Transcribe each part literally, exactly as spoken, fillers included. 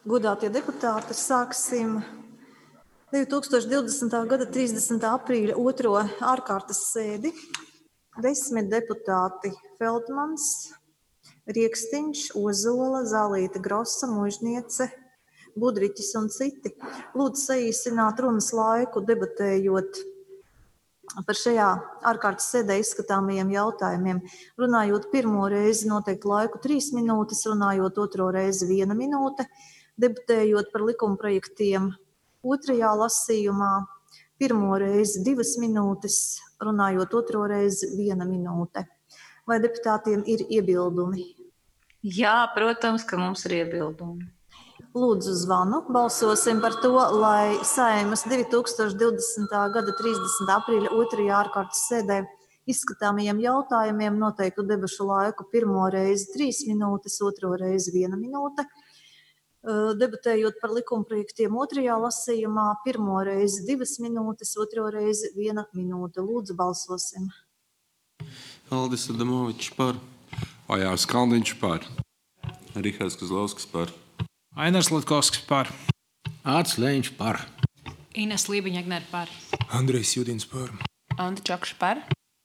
Godātie deputāti, sāksim divi tūkstoši divdesmitā gada trīsdesmitā aprīļa otro ārkārtas sēdi. Desmit deputāti Feldmans, Riekstiņš, Ozola, Zālīte, Grosa, Mužniece, Budriķis un citi. Lūdzu saīsināt runas laiku, debatējot par šajā ārkārtas sēdē izskatāmajiem jautājumiem. Runājot pirmo reizi noteikti laiku trīs minūtes, runājot otro reizi viena minūte, debatējot par likumprojektiem otrajā lasījumā, pirmo reizi divas minūtes, runājot otro reizi viena minūte. Vai deputātiem ir iebildumi? Jā, protams, ka mums ir iebildumi. Lūdzu zvanu. Balsosim par to, lai Saeimas divi tūkstoši divdesmitā gada trīsdesmitā aprīļa otrajā ārkārtas sēdē izskatāmajiem jautājumiem noteiktu debašu laiku pirmo reizi trīs minūtes, otro reizi viena minūte. Debatējot par likumprojektiem otrajā lasījumā, pirmo reizi divas minūtes, otro reizi viena minūte. Lūdzu, balsosim. Aldis Adamovičs par. Ojārs Kalniņš par. Rihards Kozlovskis par. Ainars Latkovskis par. Ārts Leņš par. Ines Lībiņa-Egner par. Andrejs Judins par. Anda Čakša par.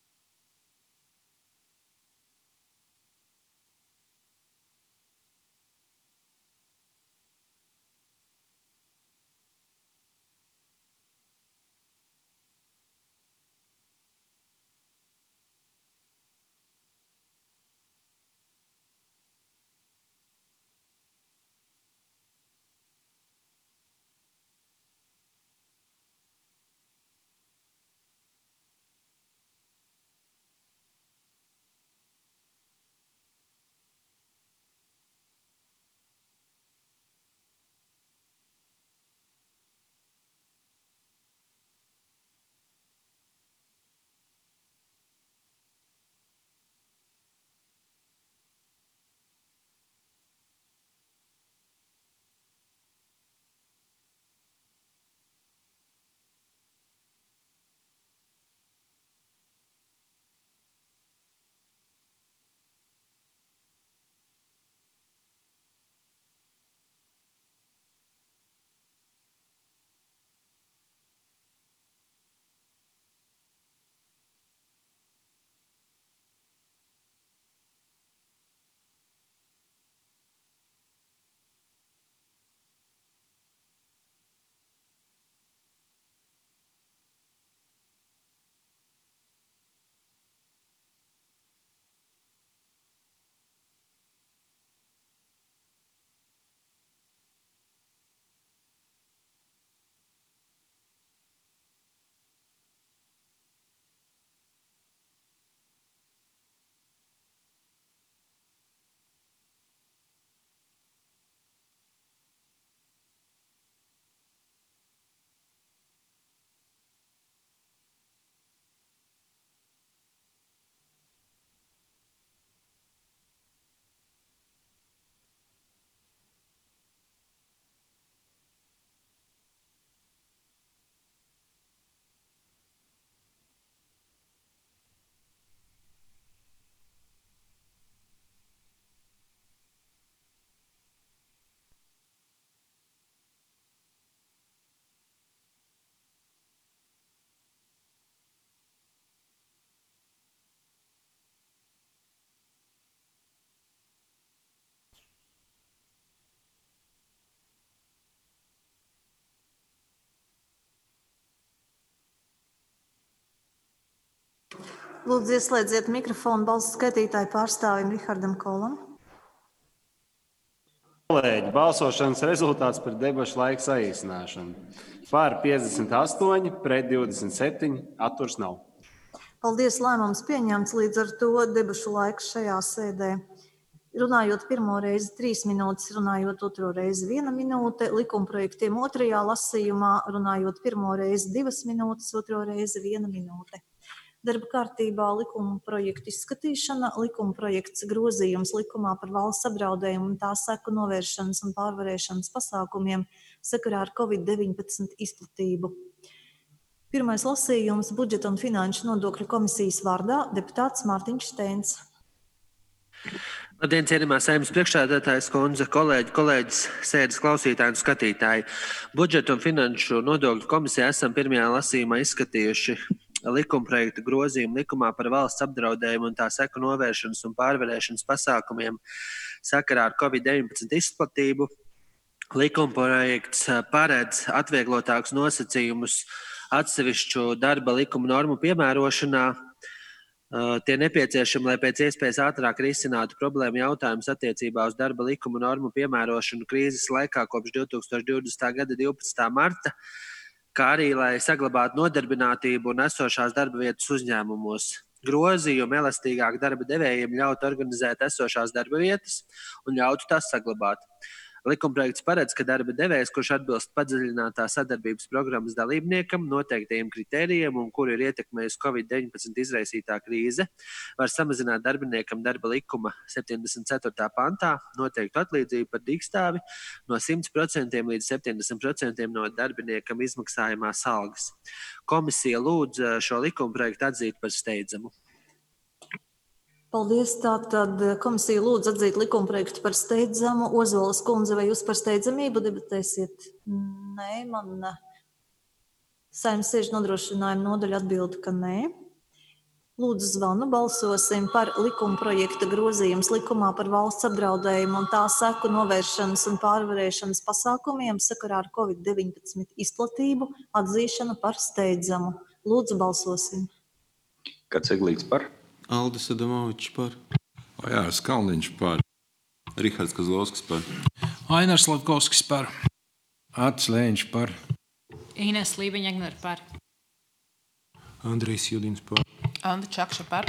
Lūdzu, ieslēdziet mikrofonu balsu skaitītāju pārstāvim Rihardam Kolam. Kolēģi, balsošanas rezultāts par debašu laiku saīsināšanu. Par piecdesmit astoņi, pret divdesmit septiņi, atturs nav. Paldies, lēmums pieņemts, līdz ar to debašu laiks šajā sēdē. Runājot pirmo reizi trīs minūtes, runājot otro reizi viena minūte, likumprojektiem otrajā lasījumā, runājot pirmo reizi divas minūtes, otro reizi viena minūte. Darba kārtībā likuma projektu izskatīšana, likuma projekts grozījums likumā par valsts apdraudējumu un tā seku novēršanas un pārvarēšanas pasākumiem sakarā ar covid deviņpadsmit izplatību. Pirmais lasījums budžeta un finanšu nodokļu komisijas vārdā deputāts Mārtiņš Steins. Labdien, cienījamā Saeimas priekšsēdētājas kundze, kolēģi, kolēģis, sēdes klausītāji un skatītāji. Budžeta un finanšu nodokļu komisijā esam pirmajā lasījumā izskatījuši likumprojektu grozījumu likumā par valsts apdraudējumu un tā seku novēršanas un pārvarēšanas pasākumiem sakarā ar covid deviņpadsmit izplatību. Likumprojekts paredz atvieglotākus nosacījumus atsevišķu darba likuma normu piemērošanā. Tie nepieciešami, lai pēc iespējas ātrāk risinātu problēmu jautājumus attiecībā uz darba likuma normu piemērošanu krīzes laikā kopš divtūkstoš divdesmitā gada divpadsmitā marta, kā arī, lai saglabātu nodarbinātību un esošās darba vietas uzņēmumos. Grozījumi elastīgāk darba devējiem ļautu organizēt esošās darba vietas un ļautu tās saglabāt. Likumprojekts paredz, ka darba devējs, kurš atbilst padziļinātā sadarbības programmas dalībniekam noteiktajiem kritērijiem un kuru ir ietekmējusi covid deviņpadsmit izraisītā krīze, var samazināt darbiniekam darba likuma septiņdesmit ceturtajā pantā noteiktu atlīdzību par dīkstāvi no simt procentiem līdz septiņdesmit procentiem no darbiniekam izmaksājumās algas. Komisija lūdz šo likumprojektu atzīt par steidzamu. Paldies. Tātad komisija lūdz atzīt likumprojektu par steidzamu. Ozolas kundze, vai jūs par steidzamību debatēsiet? Nē, man Saeimas sēžu nodrošinājuma nodaļa atbild, ka nē. Lūdzu zvanu, balsosim par likumprojekta grozījums likumā par valsts apdraudējumu un tā seku novēršanas un pārvarēšanas pasākumiem sakarā ar covid deviņpadsmit izplatību atzīšanu par steidzamu. Lūdzu, balsosim. Kāds Eglīts par? Aldis Adamovičs par. Ajārs Kalniņš par. Rihards Kazlauskas par. Ainars Latkovskis par. Ācis Lēņš par. Ines Lībiņa par. Andrejs Judins par. Anda Čakša par.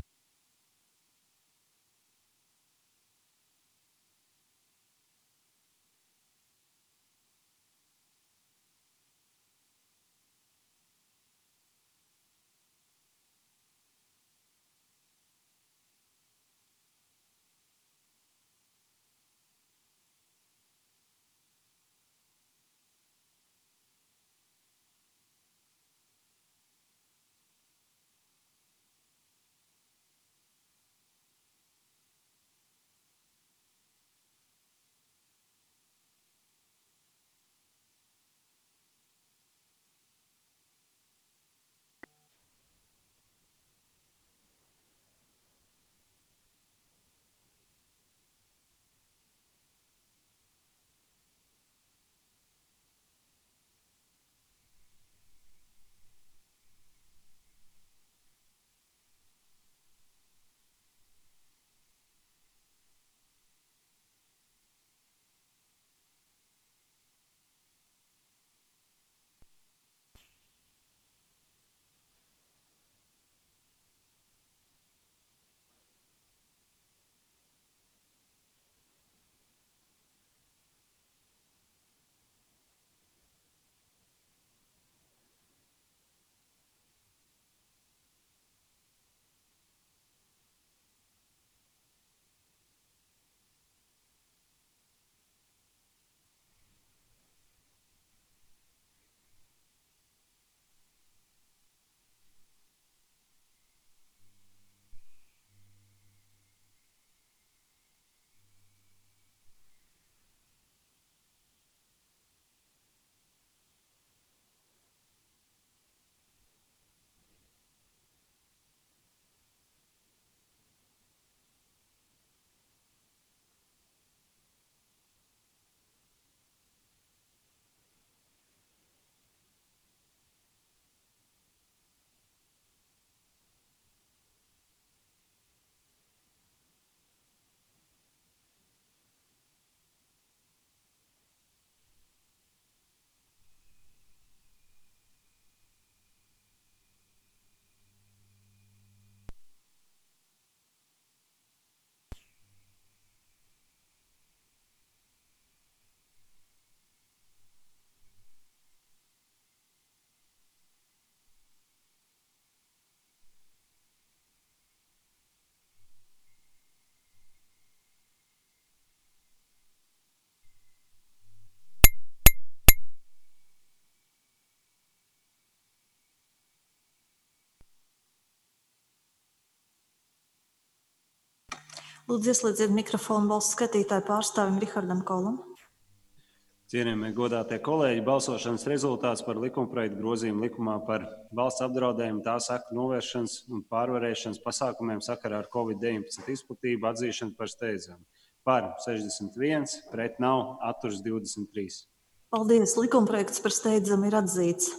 Lūdzu, ieslēdziet mikrofonu valsts skatītāju pārstāvim Rihardam Kolam. Cienījamie godātie kolēģi, balsošanas rezultāts par likumprojektu grozījumu likumā par valsts apdraudējumu, tā seku novēršanas un pārvarēšanas pasākumiem sakarā ar covid deviņpadsmit izplatību atzīšanu par steidzamu. Par sešdesmit viens, pret nav, atturs divdesmit trīs. Paldies, likumprojekts par steidzamu ir atzīts.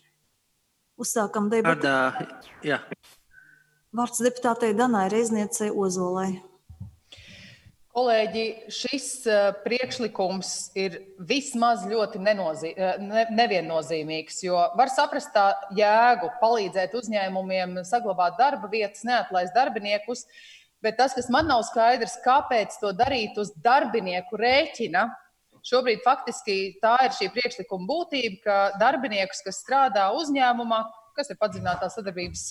Uzsākam debatu. Vārdā, jā. Vārds deputātei Danai Reizniecei Ozolai. Kolēģi, šis priekšlikums ir vismaz ļoti nenozī, ne, neviennozīmīgs, jo var saprast tā jēgu palīdzēt uzņēmumiem saglabāt darba vietas, neatlaist darbiniekus, bet tas, kas man nav skaidrs, kāpēc to darīt uz darbinieku rēķina. Šobrīd faktiski tā ir šī priekšlikuma būtība, ka darbiniekus, kas strādā uzņēmumā, kas ir padziļinātā sadarbības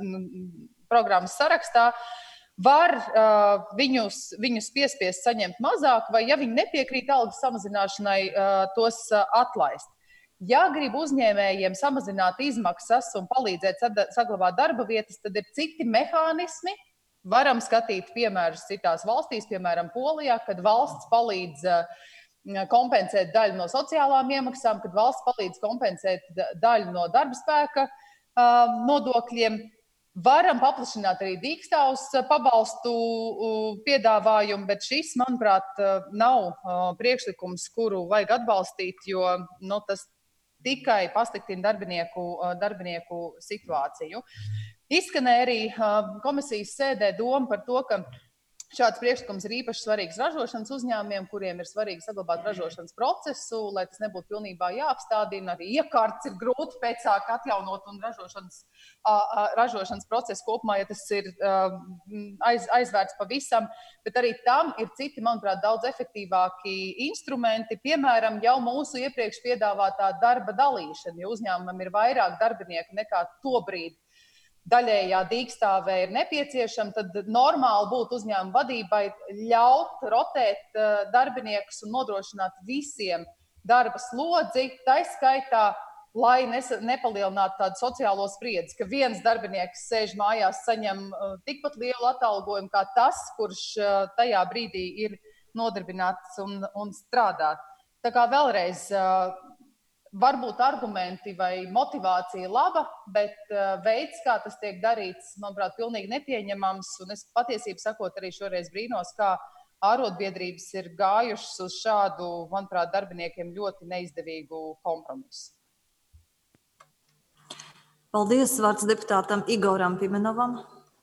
programmas sarakstā, var uh, viņus, viņus piespiest saņemt mazāk, vai ja viņi nepiekrīt algas samazināšanai, uh, tos uh, atlaist. Ja grib uzņēmējiem samazināt izmaksas un palīdzēt saglabāt darba vietas, tad ir citi mehānismi. Varam skatīt piemērus citās valstīs, piemēram, Polijā, kad valsts palīdz uh, kompensēt daļu no sociālām iemaksām, kad valsts palīdz kompensēt daļu no darba spēka uh, nodokļiem. Varam paplašināt arī dīkstāvus pabalstu piedāvājumu, bet šis, manuprāt, nav priekšlikums, kuru vajag atbalstīt, jo nu, tas tikai pasliktina darbinieku, darbinieku situāciju. Izskanēja arī komisijas sēdē doma par to, ka šāds priekšlikums ir īpaši svarīgs ražošanas uzņēmumiem, kuriem ir svarīgi saglabāt ražošanas procesu, lai tas nebūtu pilnībā jāapstādina. Arī iekārts ir grūti pēc sāk atjaunot un ražošanas, ražošanas procesu kopumā, ja tas ir aiz, aizvērts pavisam. Bet arī tam ir citi, manuprāt, daudz efektīvāki instrumenti. Piemēram, jau mūsu iepriekš piedāvātā darba dalīšana, jo uzņēmumam ir vairāk darbinieku nekā to brīdi daļējā dīkstāvē ir nepieciešama, tad normāli būtu uzņēmuma vadībai ļaut rotēt darbiniekus un nodrošināt visiem darba slodzi, taiskaitā, lai nepalielinātu tādu sociālo spriedzi, ka viens darbinieks sēž mājās, saņem tikpat lielu atalgojumu kā tas, kurš tajā brīdī ir nodarbināts un, un strādā. Tā kā vēlreiz, varbūt argumenti vai motivācija laba, bet veids, kā tas tiek darīts, manuprāt, pilnīgi nepieņemams. Un es patiesību sakot arī šoreiz brīnos, kā ārotbiedrības ir gājušas uz šādu, manuprāt, darbiniekiem ļoti neizdevīgu kompromisu. Paldies, vārds deputātam Igoram Pimenovam.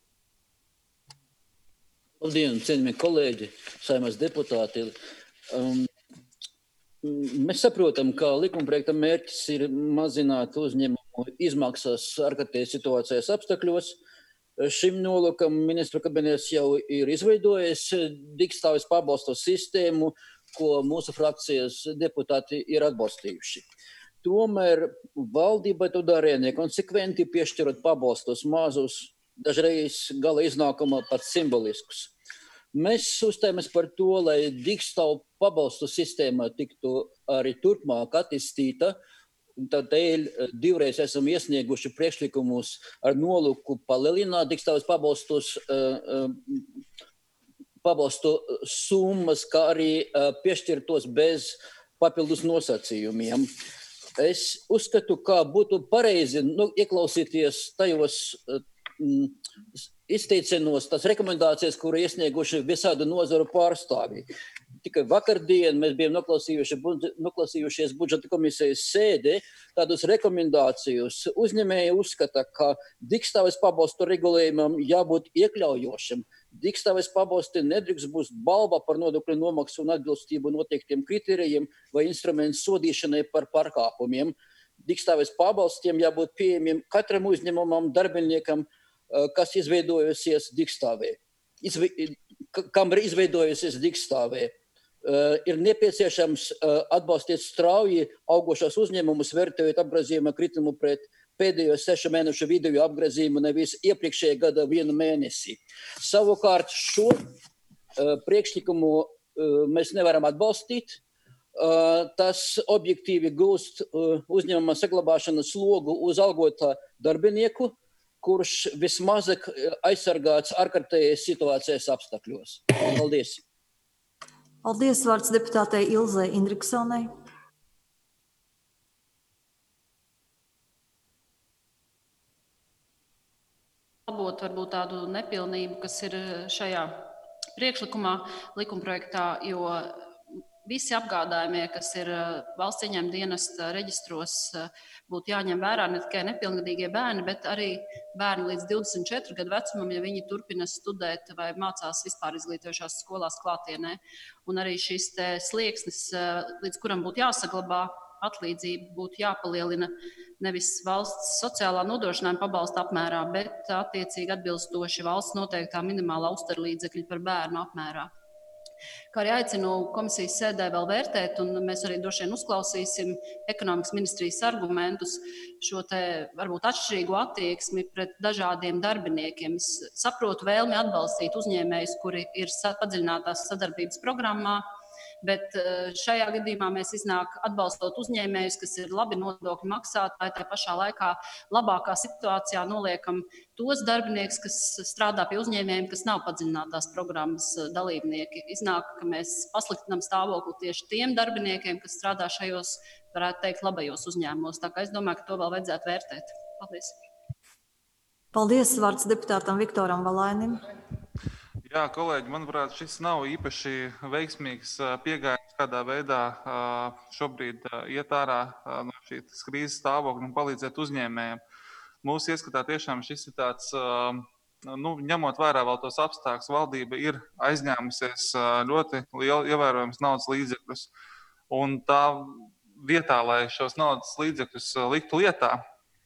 Labdien, cienījamie kolēģi, Saeimas deputāti. Um, Mēs saprotam, ka likumprojekta mērķis ir mazināt uzņēmumu izmaksas ārkārtējas situācijas apstākļos. Šim nolūkam ministru kabinets jau ir izveidojis dīkstāves pabalstu sistēmu, ko mūsu frakcijas deputāti ir atbalstījuši. Tomēr valdība to darīja nekonsekventi, piešķirot pabalstus mazus, dažreiz gala iznākuma pat simboliskus. Mēs uzstājamies par to, lai dīkstāvu pabalstu sistēma tiktu arī turpmāk attīstīta. Tādēļ divreiz esam iesnieguši priekšlikumus ar nolūku palielināt dīkstāves pabalstus, pabalstu summas, kā arī piešķirtos bez papildus nosacījumiem. Es uzskatu, ka būtu pareizi nu, ieklausīties tajos mm, izteicienos, tās rekomendācijas, kuru iesnieguši visādu nozaru pārstāvji. Tikai vakardien mēs bijām noklausījuši, noklausījušies budžeta komisijas sēdē tādus rekomendācijus. Uzņēmēji uzskata, ka dīkstāves pabalstu regulējumam jābūt iekļaujošam. Dīkstāves pabalsti nedrīkst būt balva par nodokļu nomaksu un atbilstību noteiktiem kritērijiem vai instrumentu sodīšanai par pārkāpumiem. Dīkstāves pabalstiem jābūt pieejamiem katram uzņēmumam, darbiniekam, kas izveidojusies dīkstāvē, Izve, kam ir izveidojusies dīkstāvē. Uh, ir nepieciešams uh, atbalstīt strauji augošos uzņēmumus, vērtējot apgrozījuma kritumu pret pēdējo sešu mēnešu vidējo apgrozījumu, nevis iepriekšējā gada vienu mēnesi. Savukārt šo uh, priekšlikumu uh, mēs nevaram atbalstīt. Uh, tas objektīvi gūst uh, uzņēmuma saglabāšanas slogu uz algotā darbinieku, kurš vismazāk aizsargāts ārkārtējas situācijas apstākļos. Paldies! Paldies, vārds deputātei Ilzei Indriksonai. Labot varbūt tādu nepilnību, kas ir šajā priekšlikumā, likumprojektā, jo visi apgādājumie, kas ir valsts ieņēmuma dienesta reģistros, būtu jāņem vērā ne tikai nepilngadīgie bērni, bet arī bērni līdz divdesmit četru gadu vecumam, ja viņi turpina studēt vai mācās vispār izglītojošās skolās klātienē. Un arī šis te slieksnis, līdz kuram būtu jāsaglabā atlīdzība, būtu jāpalielina nevis valsts sociālā nodrošinājuma pabalsta apmērā, bet attiecīgi atbilstoši valsts noteiktā minimālā uzturlīdzekļa par bērnu apmērā. Kā arī aicinu komisijas sēdē vēl vērtēt, un mēs arī droši vien uzklausīsim ekonomikas ministrijas argumentus, šo te varbūt atšķirīgu attieksmi pret dažādiem darbiniekiem. Es saprotu vēlmi atbalstīt uzņēmējus, kuri ir padziļinātās sadarbības programmā, bet šajā gadījumā mēs iznāk atbalstot uzņēmējus, kas ir labi nodokļu maksātāji, tā pašā laikā labākā situācijā noliekam tos darbiniekus, kas strādā pie uzņēmējiem, kas nav padziļinātās programmas dalībnieki. Iznāk, ka mēs pasliktinām stāvokli tieši tiem darbiniekiem, kas strādā šajos, varētu teikt, labajos uzņēmumos. Tā kā es domāju, ka to vēl vajadzētu vērtēt. Paldies. Paldies, vārds deputātam Viktoram Valainim. Jā, kolēģi, manuprāt, šis nav īpaši veiksmīgs pieejams, kādā veidā šobrīd iet ārā no šīs krīzes stāvokļa un palīdzēt uzņēmējiem. Mūsu ieskatā tiešām šis ir tāds, nu, ņemot vērā vēl tos apstākļus, valdība ir aizņēmusies ļoti lielu ievērojams naudas līdzekļus. Un tā vietā, lai šos naudas līdzekļus liktu lietā,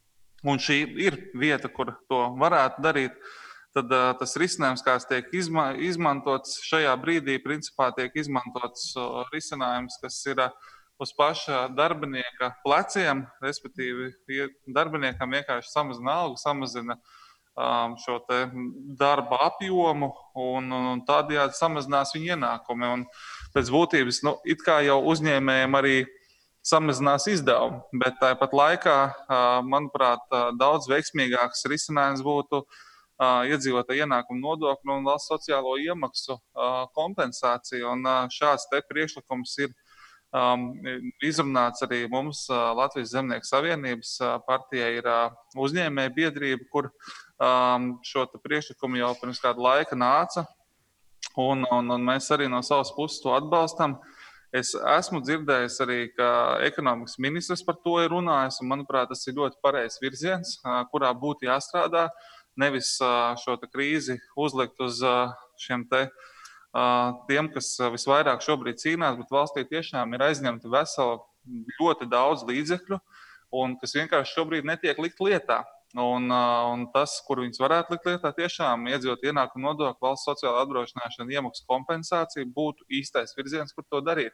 un šī ir vieta, kur to varētu darīt, tad uh, tas risinājums, kāds tiek izma izmantots šajā brīdī, principā tiek izmantots uh, risinājums, kas ir uh, uz paša darbinieka pleciem, respektīvi darbiniekam vienkārši samazina algu, samazina um, šo te darba apjomu un, un tādējādi samazinās viņa ienākumi. Un pēc būtības, nu, it kā jau uzņēmējiem arī samazinās izdevumi, bet tāpat laikā, uh, manuprāt, uh, daudz veiksmīgāks risinājums būtu Uh, iedzīvotāju ienākumu nodokļu un valsts sociālo iemaksu uh, kompensāciju. Un uh, šāds te priekšlikums ir um, izrunāts arī mums uh, Latvijas Zemnieku savienības uh, partijai ir uh, uzņēmēja biedrība, kur um, šo te priekšlikumu jau pirms kāda laika nāca. Un, un, un mēs arī no savas puses to atbalstam. Es esmu dzirdējis arī, ka ekonomikas ministrs par to ir runājis, un manuprāt, tas ir ļoti pareizs virziens, uh, kurā būtu jāstrādā. Nevis šo te krīzi uzlikt uz šiem te tiem, kas visvairāk šobrīd cīnās, bet valstī tiešām ir aizņemti veseli ļoti daudz līdzekļu, un kas vienkārši šobrīd netiek likt lietā. Un, un tas, kur viņas varētu likt lietā, tiešām iedzot ienākumu nodokļu, valsts sociālā apdrošināšana, iemaksu kompensācija būtu īstais virziens, kur to darīt.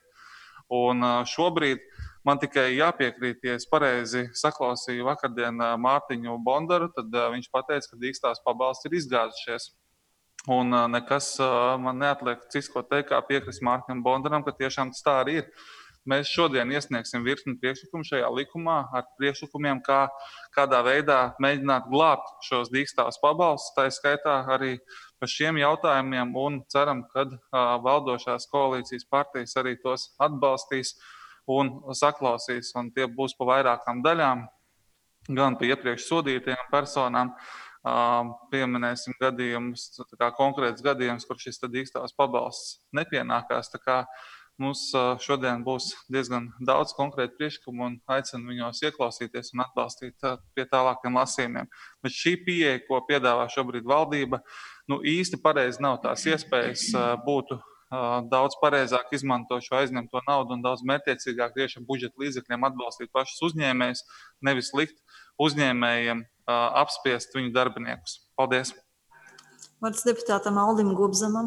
Un šobrīd man tikai jāpiekrīt, ja es pareizi saklausīju vakardien Mārtiņu Bondaru, tad viņš pateica, ka dīkstās pabalsti ir izgāzušies. Un nekas man neatliek cits, ko teikt, kā piekrist Mārtiņam Bondaram, ka tiešām tas tā arī ir. Mēs šodien iesniegsim virkni priekšlikumu šajā likumā ar priekšlikumiem, kā, kādā veidā mēģināt glābt šos dīkstāvus pabalstus, tā skaitā arī par šiem jautājumiem, un ceram, ka uh, valdošās koalīcijas partijas arī tos atbalstīs un saklausīs, un tie būs pa vairākām daļām, gan pa iepriekš sodītajām personām. Uh, pieminēsim gadījumus, tā kā konkrēts gadījums, kur šis dīkstāvs pabalsts nepienākās, tā kā mums šodien būs diezgan daudz konkrētu priekšlikumu un aicinu viņos ieklausīties un atbalstīt pie tālākiem lasījumiem. Bet šī pieeja, ko piedāvā šobrīd valdība, nu īsti pareizi nav tās iespējas, būtu daudz pareizāk izmantot šo aizņemto naudu un daudz mērķiecīgāk tieši ar budžeta līdzekļiem atbalstīt pašus uzņēmējus, nevis likt uzņēmējiem apspiest viņu darbiniekus. Paldies! Vārds deputātam Aldim Gubzamam.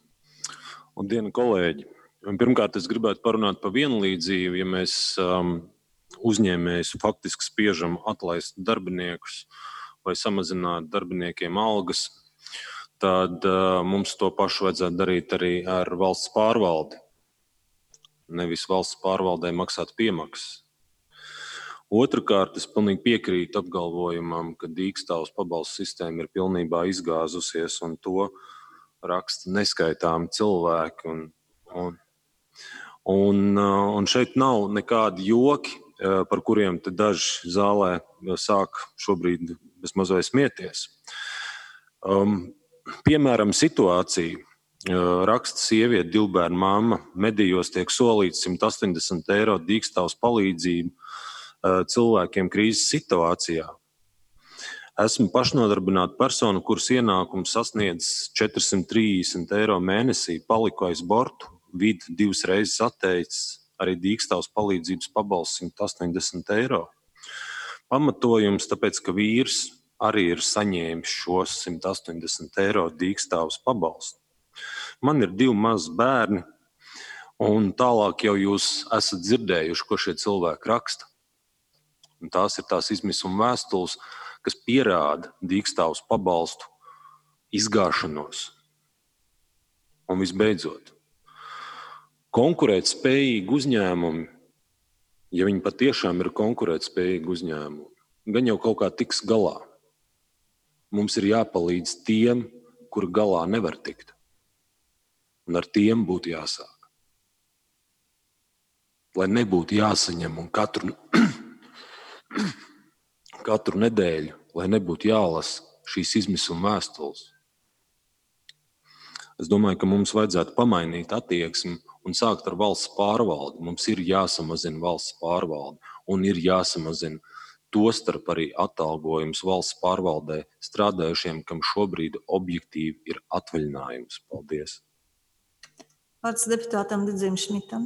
Un diena, kolēģi! Pirmkārt, es gribētu parunāt par vienlīdzību, ja mēs um, uzņēmējus faktiski spiežam atlaist darbiniekus vai samazināt darbiniekiem algas, tad uh, mums to pašu vajadzētu darīt arī ar valsts pārvaldi. Nevis valsts pārvaldē maksāt piemaksas. Otrakārt, es pilnīgi piekrītu apgalvojumam, ka Dīkstāvas pabalstu sistēma ir pilnībā izgāzusies, un to raksta neskaitāmi cilvēki. Un, un, un, un šeit nav nekādi joki, par kuriem te daži zālē sāk šobrīd bezmaz vai smieties. Um, piemēram, situācija. Raksta sieviete, divbērnu mamma, medijos tiek solīts simt astoņdesmit eiro Dīkstāvas palīdzību cilvēkiem krīzes situācijā. Esmu pašnodarbināta persona, kuras ienākums sasniedz četrsimt trīsdesmit eiro mēnesī, paliku aiz bortu, vidi divas reizes atteicis, arī Dīkstāvas palīdzības pabalsts simt astoņdesmit eiro. Pamatojums tāpēc, ka vīrs arī ir saņēmis šos simt astoņdesmit eiro Dīkstāvas pabalstu. Man ir divi mazi bērni, un tālāk jau jūs esat dzirdējuši, ko šie cilvēki raksta. Un tās ir tās izmisuma vēstules, kas pierāda Dīkstāvas pabalstu izgāšanos. Un visbeidzot, konkurēt spējīgi uzņēmumi, ja viņi patiešām ir konkurēt spējīgi uzņēmumi, gan jau kaut kā tiks galā. Mums ir jāpalīdz tiem, kuri galā nevar tikt. Un ar tiem būtu jāsāk. Lai nebūtu jāsaņem un katru, katru nedēļu, lai nebūtu jālasa šīs izmisuma vēstules. Es domāju, ka mums vajadzētu pamainīt attieksmi un sākt ar valsts pārvaldi. Mums ir jāsamazina valsts pārvalde un ir jāsamazina tostarp arī atalgojums valsts pārvaldē strādājušiem, kam šobrīd objektīvi ir atvaļinājums. Paldies! Vārds deputātam Didzim Šmitam.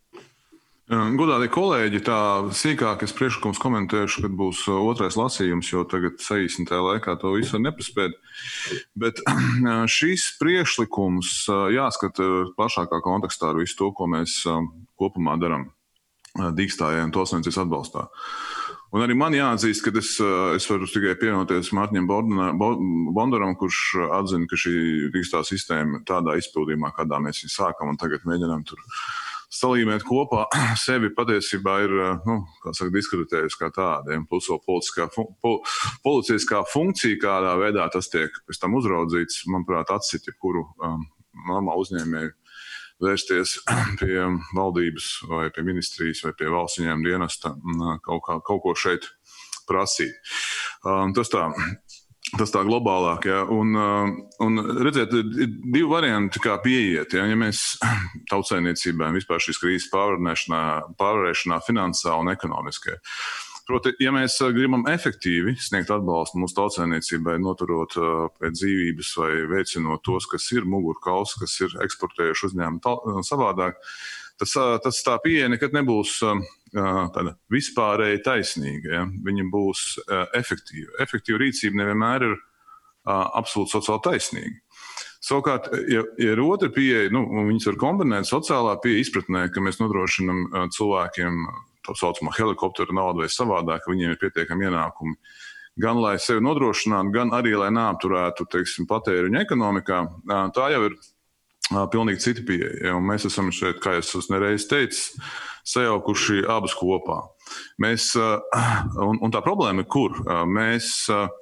Godātie kolēģi, tā sīkāk es priekšlikums komentēšu, kad būs otrais lasījums, jo tagad saīsinātajā laikā to visu var nepaspēt. Bet šis priekšlikums jāskata plašākā kontekstā ar visu to, ko mēs kopumā darām Dīkstājai un tautssaimniecības atbalstā. Un arī man jāatzīst, ka es, es varu tikai pievienoties Mārtiņam Bondaram, kurš atzina, ka šī Dīkstāvas sistēma tādā izpildījumā, kādā mēs viņu sākam un tagad mēģinām tur salīmēt kopā, sevi patiesībā ir, nu, kā saka, diskreditējusi kā tādiem, plus vēl politiskā, fun, pol, policiskā funkcija, kādā veidā tas tiek pēc tam uzraudzīts, manuprāt, atsit jebkuru um, normālu uzņēmēju vērsties pie valdības vai pie ministrijas vai pie valsts ieņēmuma dienesta kaut, kā, kaut ko šeit prasīt. Um, tas tā. Tas tā globālāk, ja. un, un redziet, ir divi varianti, kā pieiet. Ja, ja mēs tautsaimniecībā vispār šīs krīzes pārvarēšanā finansā un ekonomiskajā. Proti, ja mēs gribam efektīvi sniegt atbalstu mūsu tautsaimniecībai, noturot pēc dzīvības vai veicinot tos, kas ir mugurkauls, kas ir eksportējuši uzņēmumu savādāk, tas, tas tā pieeja nekad nebūs tāda vispārēji taisnīga. Ja? Viņa būs efektīva. Efektīva rīcība nevienmēr ir absolūti sociāli taisnīga. Savukārt, ja, ja ir otra pieeja, nu, viņas var kombinēt sociālā pieeja izpratnē, ka mēs nodrošinam cilvēkiem tā saucamā helikoptera naudu vai savādāk, ka viņiem ir pietiekami ienākumi. Gan lai sevi nodrošinātu, gan arī, lai neapturētu, teiksim, patēriņu ekonomikā, tā jau ir pilnīgi cita pieeja. Un mēs esam šeit, kā es esmu nereiz teicis, sajaukuši abas kopā. Mēs, un, un tā problēma ir kur? Mēs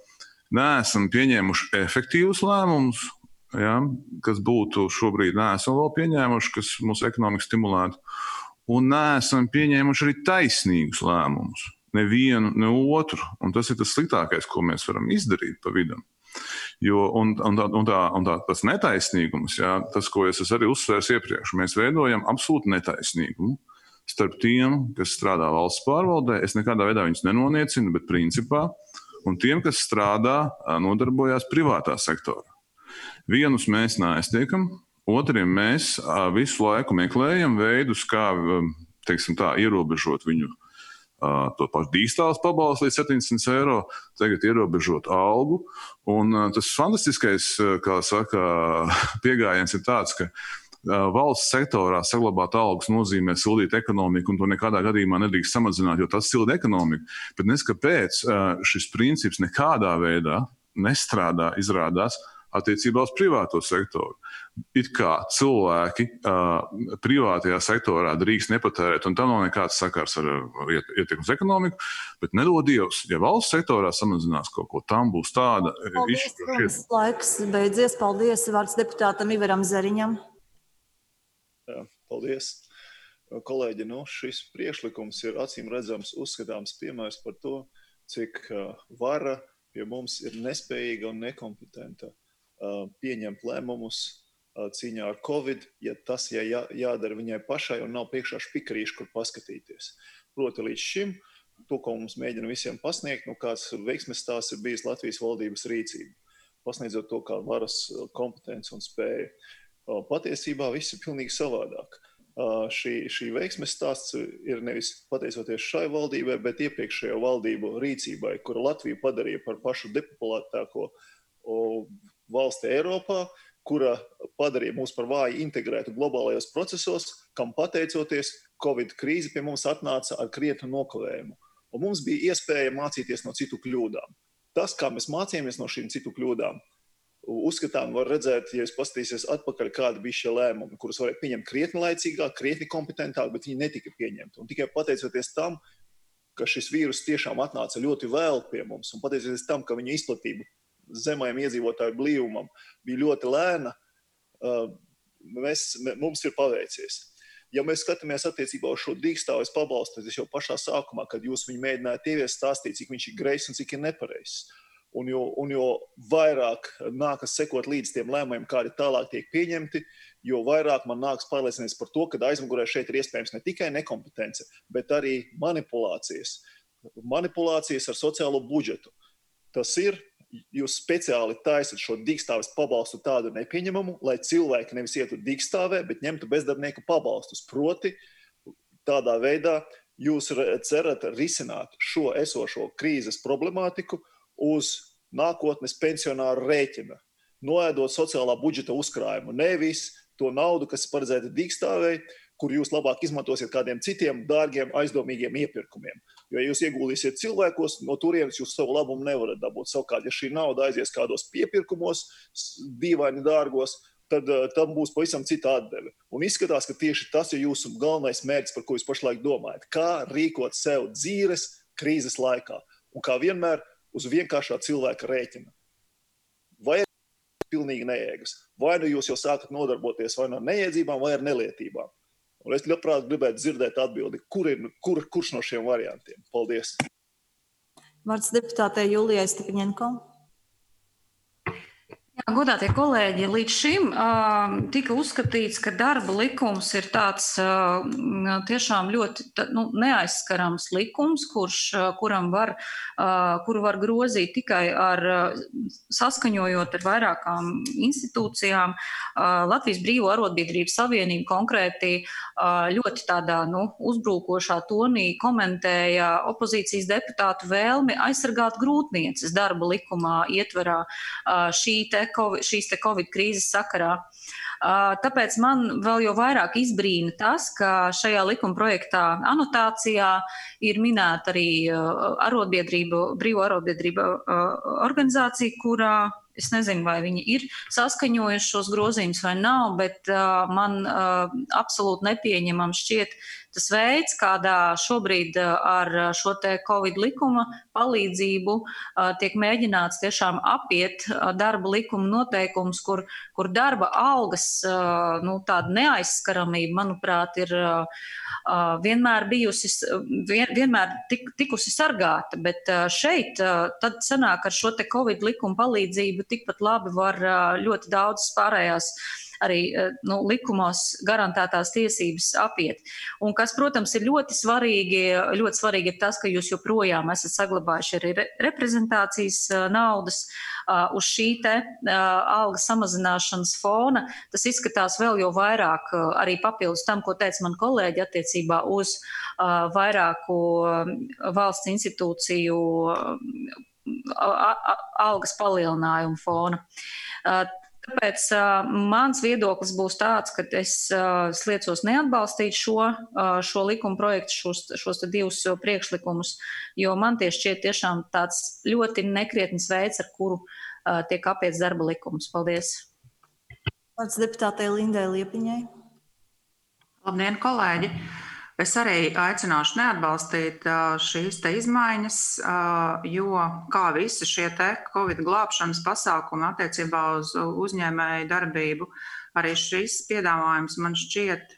neesam pieņēmuši efektīvus lēmumus, ja, kas būtu šobrīd neesam vēl pieņēmuši, kas mūsu ekonomiku stimulētu, un neesam pieņēmuši arī taisnīgus lēmumus. Nevienu, ne otru. Un tas ir tas sliktākais, ko mēs varam izdarīt pa vidam. Jo, un, un, tā, un, tā, un tā, tas netaisnīgums, jā, tas, ko es esmu arī uzsvērs iepriekš, mēs veidojam absolūtu netaisnīgumu starp tiem, kas strādā valsts pārvaldē. Es nekādā veidā viņus nenoniecinu, bet principā, un tiem, kas strādā, nodarbojās privātā sektorā. Vienus mēs neaiztiekam, otriem mēs visu laiku meklējam veidus, kā, teiksim tā, ierobežot viņu uh, to pašu Dīkstāvas pabalstu līdz septiņsimt eiro, tagad ierobežot algu. Un uh, tas fantastiskais, kā saka, piegājiens ir tāds, ka uh, valsts sektorā saglabāt algas nozīmē sildīt ekonomiku, un to nekādā gadījumā nedrīkst samazināt, jo tas silda ekonomiku. Bet nes kāpēc uh, šis princips nekādā veidā nestrādā, izrādās, attiecībā uz privāto sektoru. It kā cilvēki uh, privātajā sektorā drīkst nepatērēt, un tam nav nekāds sakars ar, ar ietekmes ekonomiku, bet nedod Dievs, ja valsts sektorā samazinās kaut ko, tam būs tāda izšķiroša. Laiks beidzies. Paldies vārds deputātam Ivaram Zariņam. Jā, paldies. Kolēģi, nu, šis priekšlikums ir acīm redzams uzskatāms piemērs par to, cik vara pie mums ir nespējīga un nekompetenta pieņemt lēmumus cīņā ar Covid, ja tas ja jā, jādara viņai pašai un nav priekšā špikarīši, kur paskatīties. Proti līdz šim, to, ko mums mēģina visiem pasniegt, nu kāds veiksmes stāsts ir bijis Latvijas valdības rīcība, pasniedzot to kā varas kompetence un spēja. Patiesībā viss ir pilnīgi savādāk. Šī, šī veiksmes stāsts ir nevis pateicoties šai valdībai, bet iepriekšējo valdību rīcībai, kura Latviju padarīja par pašu depopulētāko valsti Eiropā, kura padarīja mūs par vāji integrētu globālajos procesos, kam pateicoties Covid krīze pie mums atnāca ar krietnu nokavējumu. Un mums bija iespēja mācīties no citu kļūdām. Tas, kā mēs mācījāmies no šīm citu kļūdām, uzskatām var redzēt, ja jūs paskatīsies atpakaļ, kādi bija šie lēmumi, kurus varēja pieņemt krietni laicīgāk, krietni kompetentāk, bet viņi netika pieņemti. Un tikai pateicoties tam, ka šis vīrus tiešām atnāca ļoti vēl pie mums, un pateicoties tam, ka viņa izplatība zemajam iedzīvotāju blīvumam bija ļoti lēna, mēs, mums ir paveicies. Ja mēs skatāmies attiecībā uz šo dīkstāvu, es pabalstu, es jau pašā sākumā, kad jūs viņu mēģinājāt ieviest, stāstīt, cik viņš ir greizs un cik ir nepareizs. Un jo, un jo vairāk nākas sekot līdz tiem lēmumiem, kādi tālāk tiek pieņemti, jo vairāk man nāks pārliecināties par to, ka aizmugurē šeit ir iespējams ne tikai nekompetence, bet arī manipulācijas. Manipulācijas ar sociālo budžetu. Tas ir, jūs speciāli taisat šo dīkstāves pabalstu tādu nepieņemamu, lai cilvēki nevis ietu dīkstāvē, bet ņemtu bezdarbnieku pabalstus. Proti, tādā veidā jūs cerat risināt šo esošo krīzes problemātiku uz nākotnes pensionāru rēķina, noēdot sociālā budžeta uzkrājumu, nevis to naudu, kas paredzēta dīkstāvei, kur jūs labāk izmantosiet kādiem citiem dārgiem, aizdomīgiem iepirkumiem. Jo, ja jūs ieguldīsiet cilvēkos, no turienes jūs savu labumu nevarat dabūt. Savukārt, ja šī nauda aizies kādos piepirkumos, dīvaini dārgos, tad uh, tam būs pavisam cita atdeve. Un izskatās, ka tieši tas ir jūsu galvenais mērķis, par ko jūs pašlaik domājat. Kā rīkot sev dzīves krīzes laikā. Un kā vienmēr, uz vienkāršā cilvēka rēķina. Vai ir pilnīgi nejēgas? Vai nu jūs jau sākat nodarboties vai no neiedzībām, vai ar nelietībām? Un es labprāt gribētu dzirdēt atbildi, kur ir, kur, kurš no šiem variantiem. Paldies. Vārds deputātei Julijai Stipiņenko. Jā, godātie kolēģi, līdz šim uh, tika uzskatīts, ka darba likums ir tāds uh, tiešām ļoti tā, nu, neaizskarams likums, kurš, uh, kuram var, uh, kuru var grozīt tikai ar uh, saskaņojot ar vairākām institūcijām. Uh, Latvijas Brīvo arotbiedrību savienība konkrēti uh, ļoti tādā nu, uzbrukošā tonī komentēja opozīcijas deputātu vēlmi aizsargāt grūtnieces darba likumā ietverā uh, šī te COVID, šīs te Covid krīzes sakarā. Tāpēc man vēl jau vairāk izbrīna tas, ka šajā likuma projektā anotācijā ir minēta arī arotbiedrība, Brīvo arotbiedrība organizācija, kurā es nezinu, vai viņi ir saskaņojuši šos grozījumus vai nav, bet uh, man uh, absolūti nepieņemam šķiet tas veids, kādā šobrīd uh, ar šo te Covid likuma palīdzību uh, tiek mēģināts tiešām apiet uh, darba likuma noteikumus, kur, kur darba algas uh, nu, tāda neaizskaramība, manuprāt, ir uh, uh, vienmēr bijusi, vien, vienmēr tik, tikusi sargāta, bet uh, šeit uh, tad sanāk ar šo te Covid likuma palīdzību tikpat labi var ļoti daudz pārējās arī nu, likumos garantētās tiesības apiet. Un kas, protams, ir ļoti svarīgi, ļoti svarīgi ir tas, ka jūs joprojām esat saglabājuši arī reprezentācijas naudas uz šī te alga samazināšanas fona. Tas izskatās vēl jau vairāk arī papildus tam, ko teica man kolēģi attiecībā uz vairāku valsts institūciju algas palielinājumu fona. Tāpēc mans viedoklis būs tāds, ka es sliecos neatbalstīt šo, šo likuma projektu, šos, šos divus priekšlikumus, jo man tie šķiet tiešām tāds ļoti nekrietns veids, ar kuru tiek apiets darba likums. Paldies! Vārds deputātei Lindai Liepiņai. Labdien, kolēģi! Es arī aicināšu neatbalstīt šīs te izmaiņas, jo kā visi šie te Covid glābšanas pasākumi attiecībā uz uzņēmēju darbību, arī šis piedāvājums man šķiet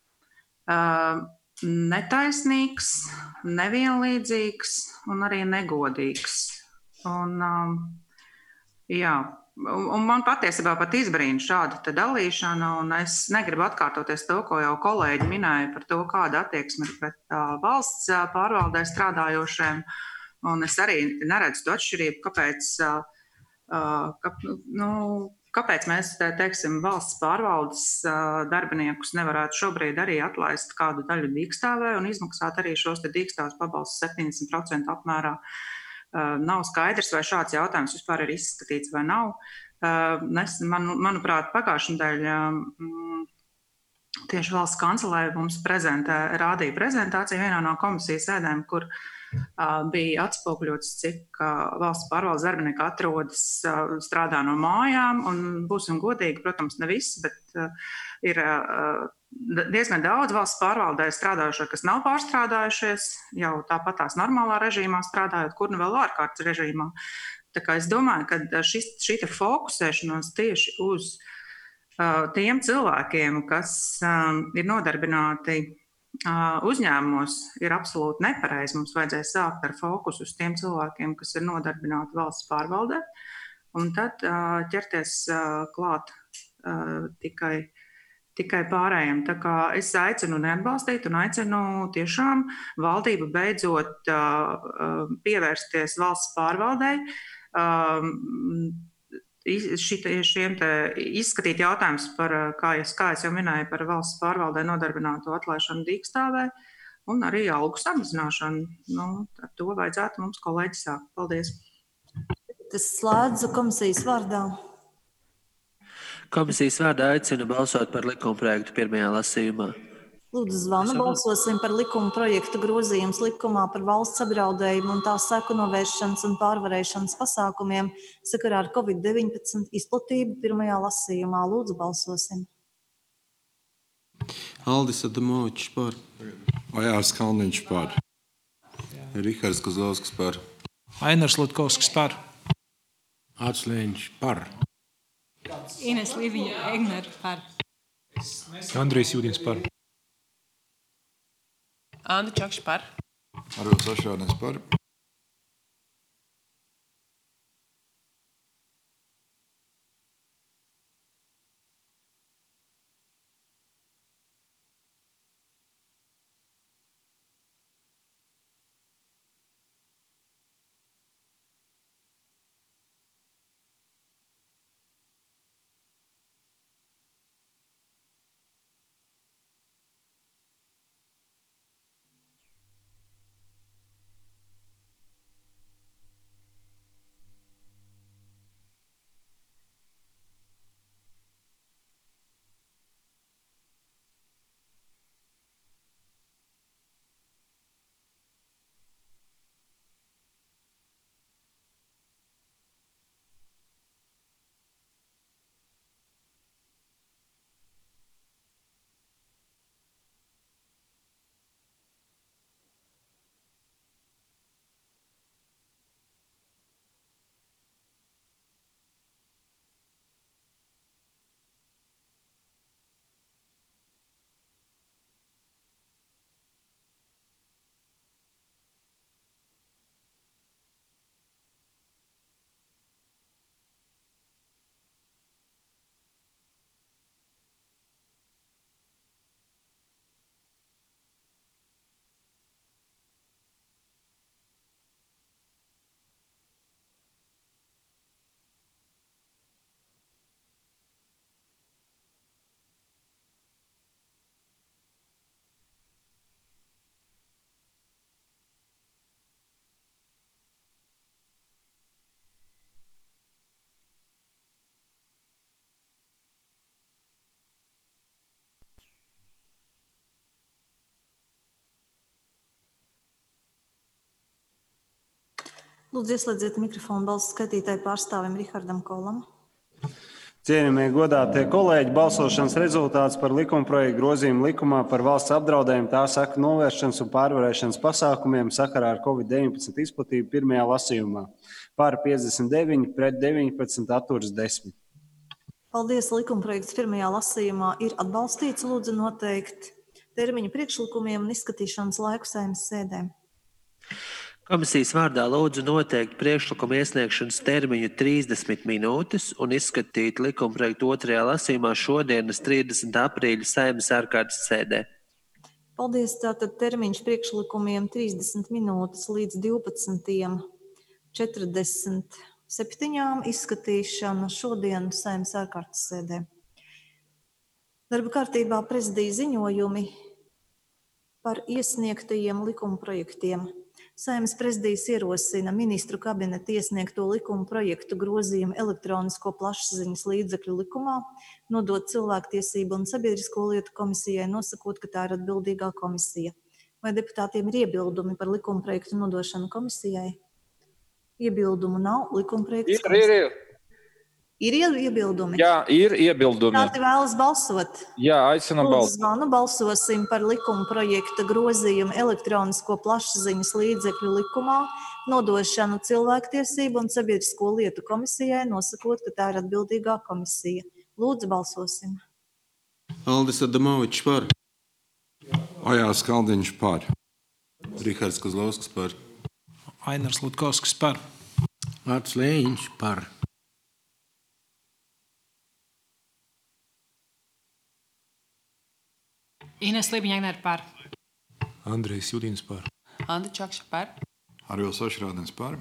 netaisnīgs, nevienlīdzīgs un arī negodīgs. Un, jā, un man patiesībā pat izbrīna šāda te dalīšana, un es negribu atkārtoties to, ko jau kolēģi minēja par to, kāda attieksme ir pret uh, valsts uh, pārvaldē strādājošiem, un es arī neredzu to atšķirību, kāpēc, uh, uh, ka, nu, kāpēc mēs, te, teiksim, valsts pārvaldes uh, darbiniekus nevarētu šobrīd arī atlaist kādu daļu dīkstāvē un izmaksāt arī šos te dīkstāvus pabalstus septiņdesmit procentu apmērā. Uh, nav skaidrs, vai šāds jautājums vispār ir izskatīts vai nav. Uh, nes, man, manuprāt, pagājušajā nedēļā um, tieši valsts kancelē mums prezentē, rādīja prezentāciju vienā no komisijas sēdēm, kur uh, bija atspoguļots, cik uh, valsts pārvaldes darbinieki atrodas, uh, strādā no mājām, un būsim godīgi, protams, ne visi, bet uh, ir uh, diezgan daudz valsts pārvaldē strādājušie, kas nav pārstrādājušies, jau tāpat tās normālā režīmā strādājot, kur nu vēl ārkārtas režīmā. Tā kā es domāju, ka šis, šī te fokusēšanos tieši uz uh, tiem cilvēkiem, kas um, ir nodarbināti uh, uzņēmumos, ir absolūti nepareizi. Mums vajadzēja sākt ar fokusu uz tiem cilvēkiem, kas ir nodarbināti valsts pārvaldē, un tad uh, ķerties uh, klāt uh, tikai tikai pārējiem. Tā kā es aicinu neatbalstīt un aicinu tiešām valdību beidzot uh, pievērsties valsts pārvaldei, uh, šita, šiem te izskatīt jautājums par, kā es, kā es jau minēju, par valsts pārvaldē nodarbināto atlaišanu dīkstāvē un arī algu samazināšanu. Nu, ar to vajadzētu mums kolēģi sākt. Paldies! Es slēdzu komisijas vārdā. Komisijas vārdā aicinu balsot par likumprojektu pirmajā lasījumā. Lūdzu, zvanu balsosim par likuma projektu grozījums likumā par valsts apdraudējumu un tā seku novēršanas un pārvarēšanas pasākumiem sakarā ar Covid deviņpadsmit izplatību pirmajā lasījumā. Lūdzu, balsosim. Aldis Adamovičs par. Ojārs Kalniņš par. Rihards Kozlovskis par. Ainars Latkovskis par. Atslēņš par. Ines Līviņa Egner par. Andrejs Jūdins par. Anda Čakša par. Arvils Ašānis par. Lūdzu, ieslēdziet mikrofonu balsu skaitītāju pārstāvim Rihardam Kolam. Cienījamie godātie kolēģi, balsošanas rezultāts par likumprojektu grozījumu likumā par valsts apdraudējumu tā seku novēršanas un pārvarēšanas pasākumiem sakarā ar covid deviņpadsmit izplatību pirmajā lasījumā. Par piecdesmit deviņi pret deviņpadsmit atturas desmit. Paldies, likumprojekts pirmajā lasījumā ir atbalstīts. Lūdzu noteikt termiņu priekšlikumiem un izskatīšanas laiku Saeimas sēdēm. Komisijas vārdā lūdzu noteikt priekšlikumu iesniegšanas termiņu trīsdesmit minūtes un izskatīt likumprojektu otrajā lasījumā šodienas trīsdesmitā aprīļa Saeimas ārkārtas sēdē. Paldies, tātad termiņš priekšlikumiem trīsdesmit minūtes līdz divpadsmitajai četrdesmit septiņām izskatīšana šodien Saeimas ārkārtas sēdē. Darba kārtībā prezidija ziņojumi par iesniegtajiem likuma projektiem. Saeimas prezidijs ierosina ministru kabineta iesniegto likuma projektu grozījumu elektronisko plašsaziņas līdzekļu likumā, nodot cilvēktiesību un sabiedrisko lietu komisijai, nosakot, ka tā ir atbildīgā komisija. Vai deputātiem ir iebildumi par likuma projektu nodošanu komisijai? Iebildumu nav. Likuma projekts ir, ir, ir. Ir iebildumi? Jā, ir iebildumi. Kādi vēlas balsot? Jā, aicinam balsot. Lūdzu, zvanu balsosim par likuma projekta grozījumu elektronisko plašsaziņas līdzekļu likumā, nodošanu cilvēktiesību un sabiedrisko lietu komisijai, nosakot, ka tā ir atbildīgā komisija. Lūdzu, balsosim. Aldis Adamovičs par. Ojārs Kalniņš par. Rihards Kozlovskis par. Ainars Lutkovskis par. Mārts Lēņš par. Ines Libiņa par. Andrejs Judins par. Anda Čakša par. Arvils Ošrādens par.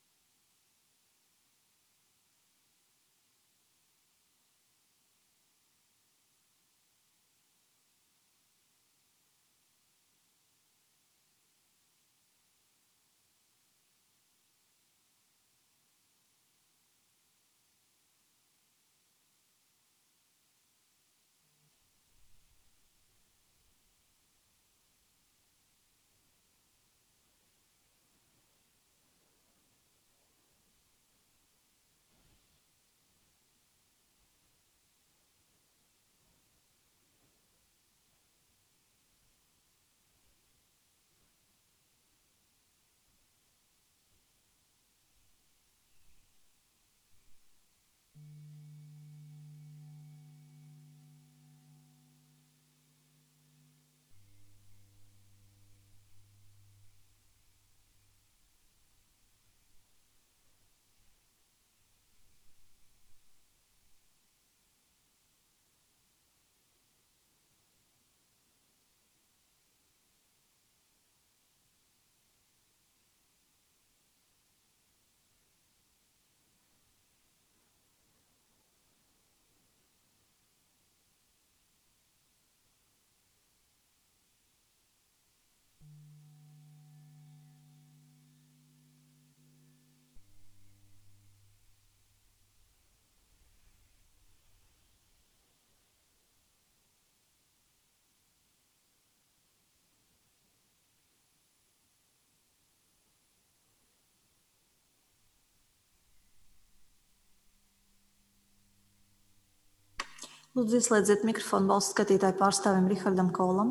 Lūdzu, ieslēdziet mikrofonu balsu skatītāju pārstāvim Rihardam Kolam.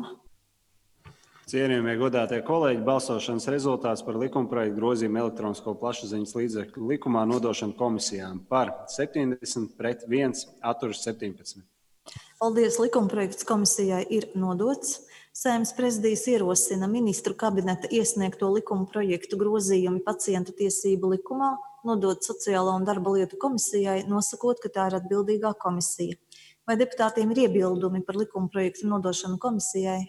Cienījamie godātie kolēģi, balsošanas rezultāts par likumprojektu grozījumu elektronisko plašsaziņas līdzekļu likumā nodošanu komisijām par septiņdesmit pret viens atturas septiņpadsmit. Paldies, likumprojekts komisijai ir nodots. Saeimas prezidijs ierosina ministru kabineta iesniegto likuma projektu grozījumu pacientu tiesību likumā, nodot Sociālo un darba lietu komisijai, nosakot, ka tā ir atbildīgā komisija. Vai deputātiem ir iebildumi par likumprojektu nodošanu komisijai?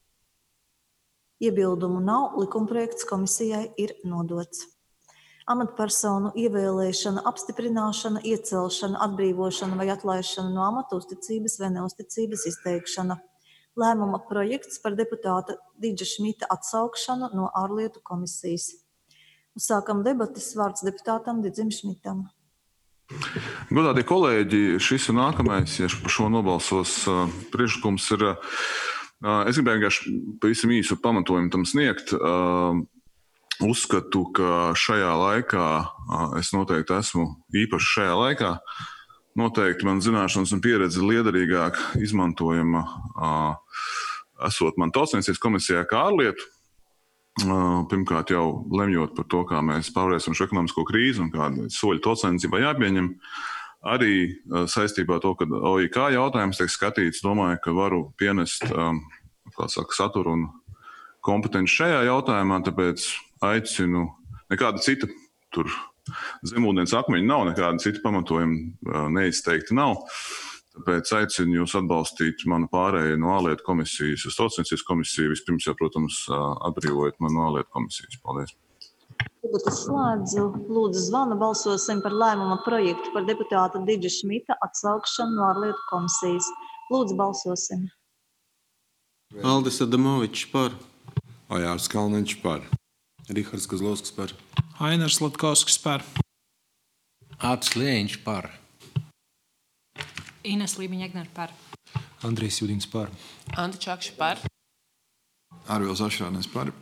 Iebildumu nav. Likumprojekts komisijai ir nodots. Amatpersonu ievēlēšana, apstiprināšana, iecelšana, atbrīvošana vai atlaišana no amata, uzticības vai neuzticības izteikšana. Lēmuma projekts par deputāta Didža Šmita atsaukšanu no ārlietu komisijas. Uzsākam debates, vārds deputātam Didzim Šmitam. Godātie kolēģi, šis ir nākamais, ja par šo nobalsos priekšlikums ir, es gribēju vienkārši pavisam īsu pamatojumu tam sniegt. uzskatu, ka šajā laikā, es noteikti esmu īpaši šajā laikā, noteikti man zināšanas un pieredze liederīgāk izmantojama, esot man tautsniecības komisijā kā ārlietu. Pirmkārt jau lemjot par to, kā mēs pārvarēsim šo ekonomisko krīzi un kādi soļi tautsniecībā jāpieņem. Arī saistībā ar to, ka O I K jautājums tiek skatīts, domāju, ka varu pienest kā saka, saturu un kompetenci šajā jautājumā, tāpēc aicinu, nekāda cita tur zemūdens akmeņi nav, nekāda cita pamatojuma neizteikti nav. Tāpēc aicinu jūs atbalstīt manu pārēju no ārlietu komisijas uz tautsniecības komisiju. Vispirms jau, protams, atbrīvojot manu no ārlietu komisijas. Paldies. Tagad es slēdzu, lūdzu zvanu, balsosim par lēmuma projektu par deputāta Didža Šmita atsaukšanu no ārlietu komisijas. Lūdzu, balsosim. Aldis Adamovičs par. Ojārs Kalniņš par. Rihards Kozlovskis par. Ainars Latkovskis par. Ats Lēņš par. Ines Lībiņa-Egnere par. Andrejs Judins par. Anda Čakša par. Arvils Ašrādens par.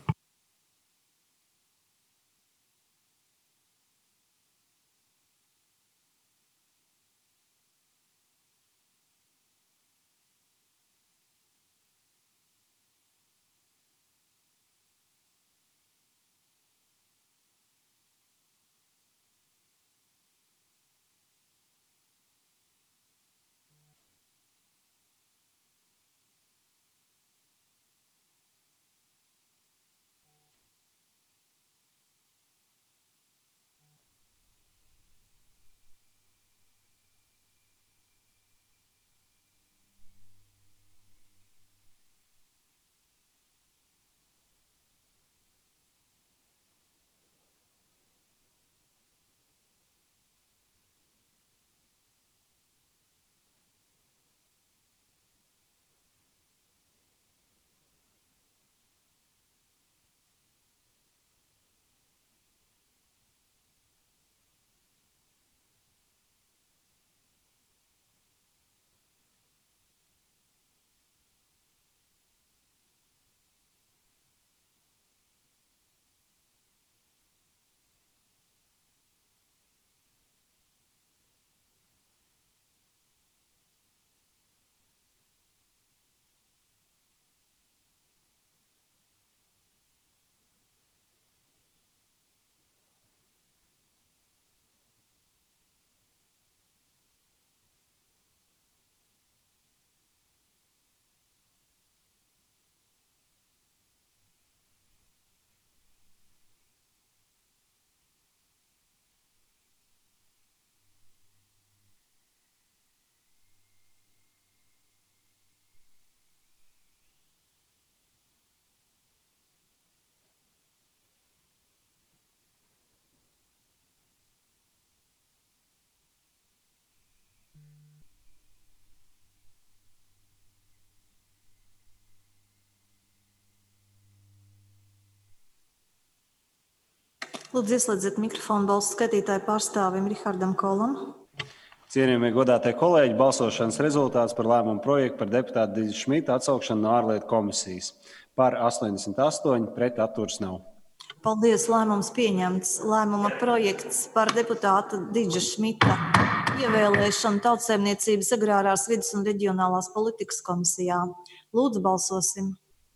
Lūdzu, ieslēdziet mikrofonu balsu skaitītāju pārstāvim Rihardam Kolam. Cienījamie godātie kolēģi, balsošanas rezultāts par lēmumu projektu par deputātu Didža Šmita atsaukšanu no ārlietu komisijas. Par astoņdesmit astoņi, pret atturas nav. Paldies, lēmums pieņemts. Lēmuma projekts par deputāta Didža Šmita ievēlēšanu Tautsaimniecības agrārās vides un reģionālās politikas komisijā. Lūdzu, balsosim.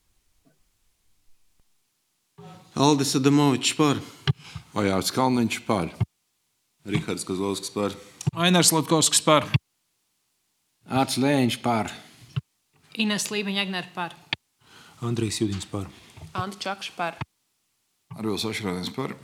Aldis Adamovičs par. Ojārs Kalniņš par. Rihards Kozlovskis par. Ainars Latkovskis par. Ats Lēņš par. Ines Lībiņa-Egnere par. Andrejs Judins par. Anda Čakša par. Arvils Ašrādens par.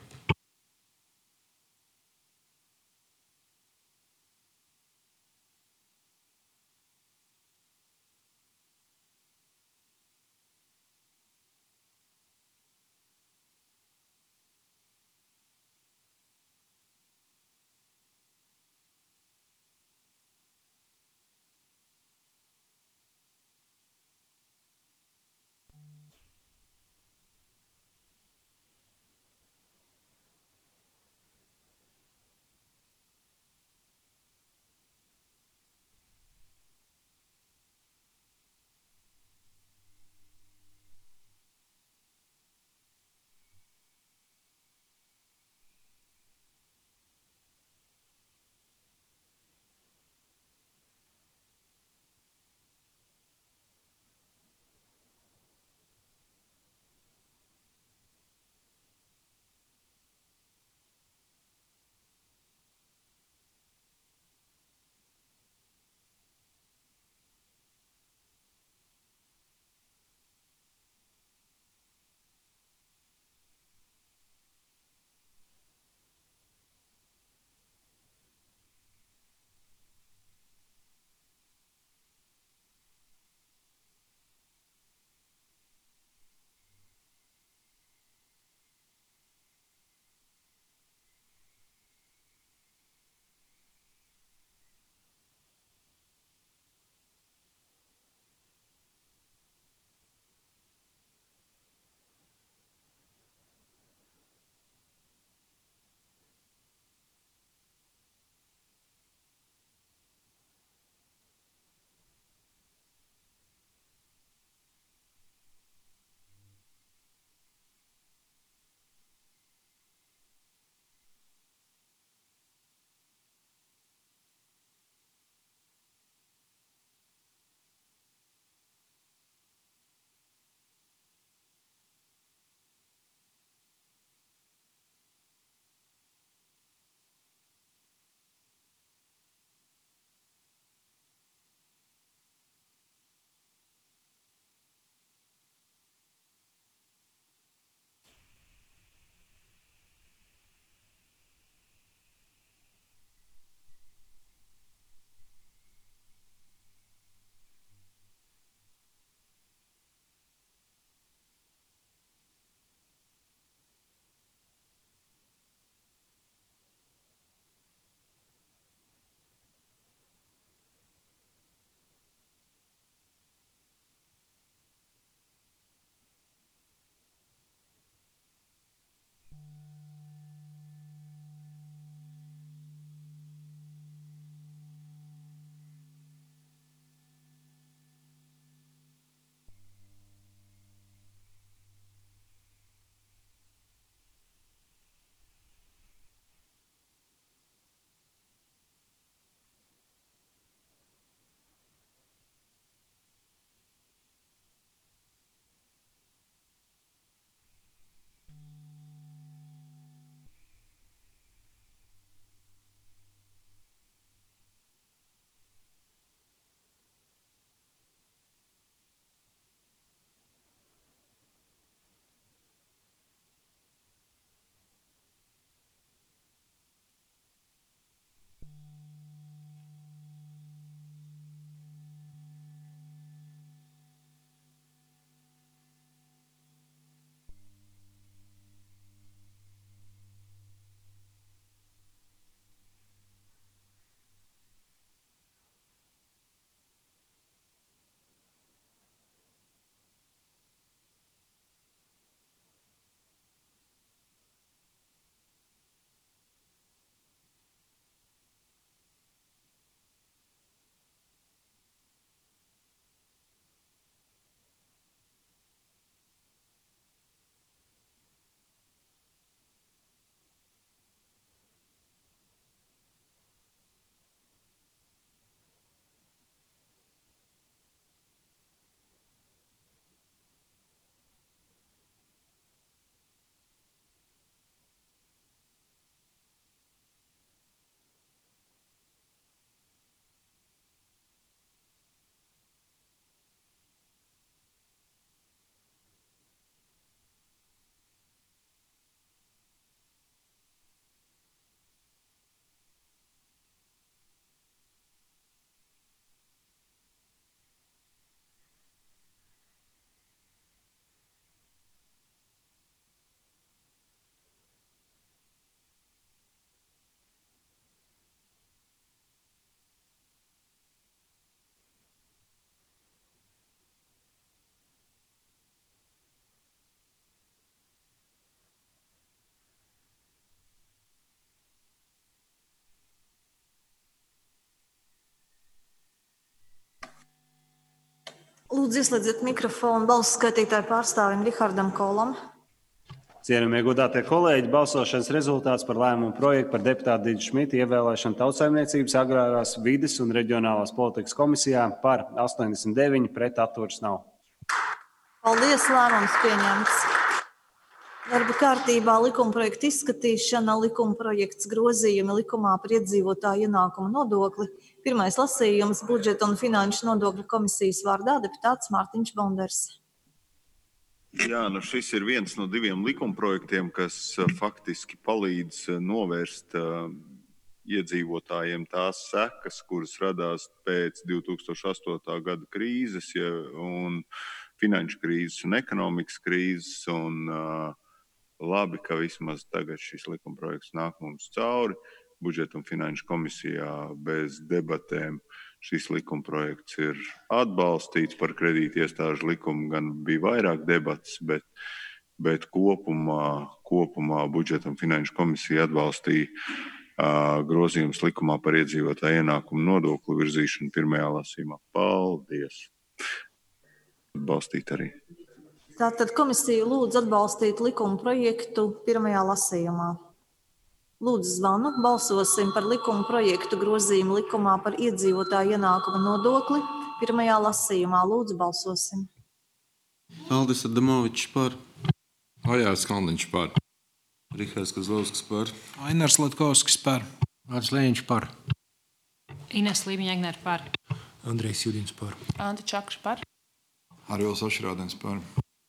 Lūdzu, ieslēdziet mikrofonu balsu skaitītāju pārstāvim Rihardam Kolam. Cienījamie godātie kolēģi, balsošanas rezultāts par lēmumu projektu par deputātu Didu Šmitu ievēlēšanu Tautsaimniecības, agrārās vides un reģionālās politikas komisijā par astoņdesmit deviņi pret atturas nav. Paldies, lēmums pieņemts. Darba kārtībā likumprojekta izskatīšana, likumprojekts grozījumi likumā par iedzīvotāju ienākumu nodokli. Pirmais lasījums budžeta un finanšu nodokļu komisijas vārdā deputāts Mārtiņš Bonders. Jā, nu šis ir viens no diviem likumprojektiem, kas uh, faktiski palīdz uh, novērst uh, iedzīvotājiem tās sekas, kuras radās pēc divi tūkstoši astotā gada krīzes, ja, un finanšu krīzes un ekonomikas krīzes. Un, uh, labi, ka vismaz tagad šis likumprojekts nāk mums cauri. Budžeta un finanšu komisijā bez debatēm šis likumprojekts ir atbalstīts. Par kredīti iestāžu likumu gan bija vairāk debatas, bet, bet kopumā, kopumā budžeta un finanšu komisija atbalstīja uh, grozījums likumā par iedzīvotāju ienākumu nodokli virzīšanu pirmajā lasījumā. Paldies! Atbalstīt arī. Tātad komisija lūdz atbalstīt likuma projektu pirmajā lasījumā. Lūdzu zvanu, balsosim par likuma projektu grozījumu likumā par iedzīvotāju ienākumu nodokli. Pirmajā lasījumā lūdzu balsosim. Aldis Adamovičs par. Ojārs Kalniņš par. Rihards Kozlovskis par. Ainars Latkovskis par. Ārts Lēņš par. Ines Lībiņa-Egnere par. Andrejs Judins par. Anta Čakša par. Arvils Ašrādens par.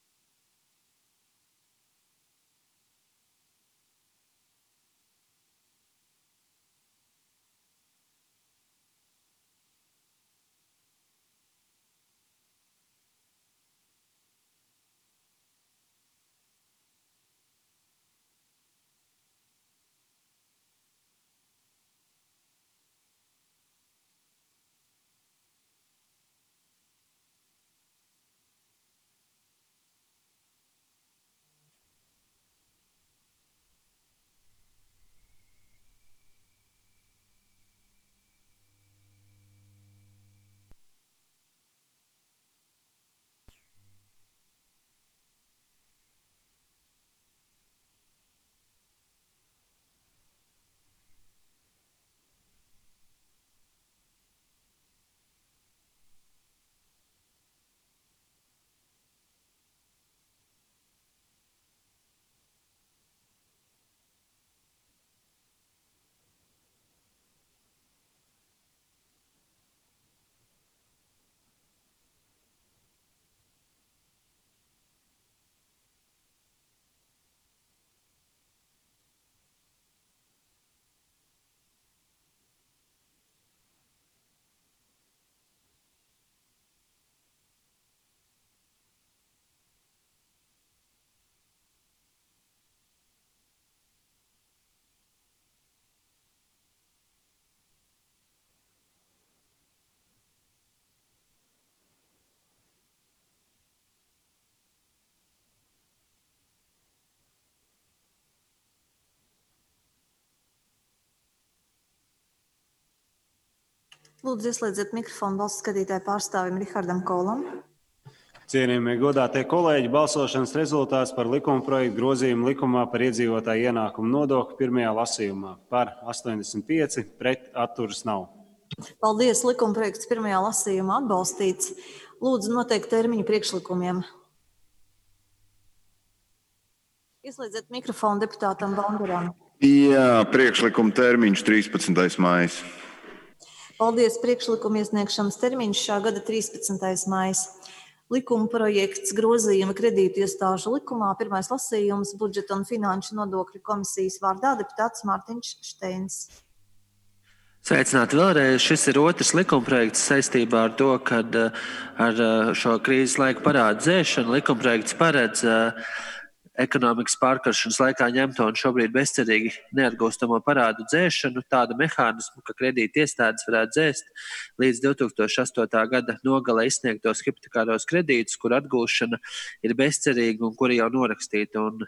Lūdzu, ieslēdziet mikrofonu balsu skatītāju pārstāvim Rihardam Kolam. Cienījamie godātie kolēģi, balsošanas rezultāts par likuma projektu grozījumu likumā par iedzīvotāju ienākumu nodokli pirmajā lasījumā par astoņdesmit pieci pret atturas nav. Paldies, likuma projekts pirmajā lasījumā atbalstīts. Lūdzu, noteikt termiņu priekšlikumiem. Ieslēdziet mikrofonu deputātam Bonderam. Jā, priekšlikuma termiņš trīspadsmitais maijs. Paldies, priekšlikuma iesniegšanas termiņš šā gada trīspadsmitais maijs. Likuma projekts grozījuma kredītu iestāžu likumā, pirmais lasījums budžeta un finanšu nodokļu komisijas vārdā deputāts Mārtiņš Šteins. Sveicināti vēlreiz. Šis ir otrs likumprojekts saistībā ar to, kad ar šo krīzes laiku parādu dzēšanu likumprojekts paredz ekonomikas pārkaršanas laikā ņemto un šobrīd bezcerīgi neatgūstamo parādu dzēšanu, tādu mehānismu, ka kredīti iestādes varētu dzēst līdz divi tūkstoši astotā gada nogalē izsniegtos hipotekāros kredītus, kur atgūšana ir bezcerīga un kuri jau norakstīta. Un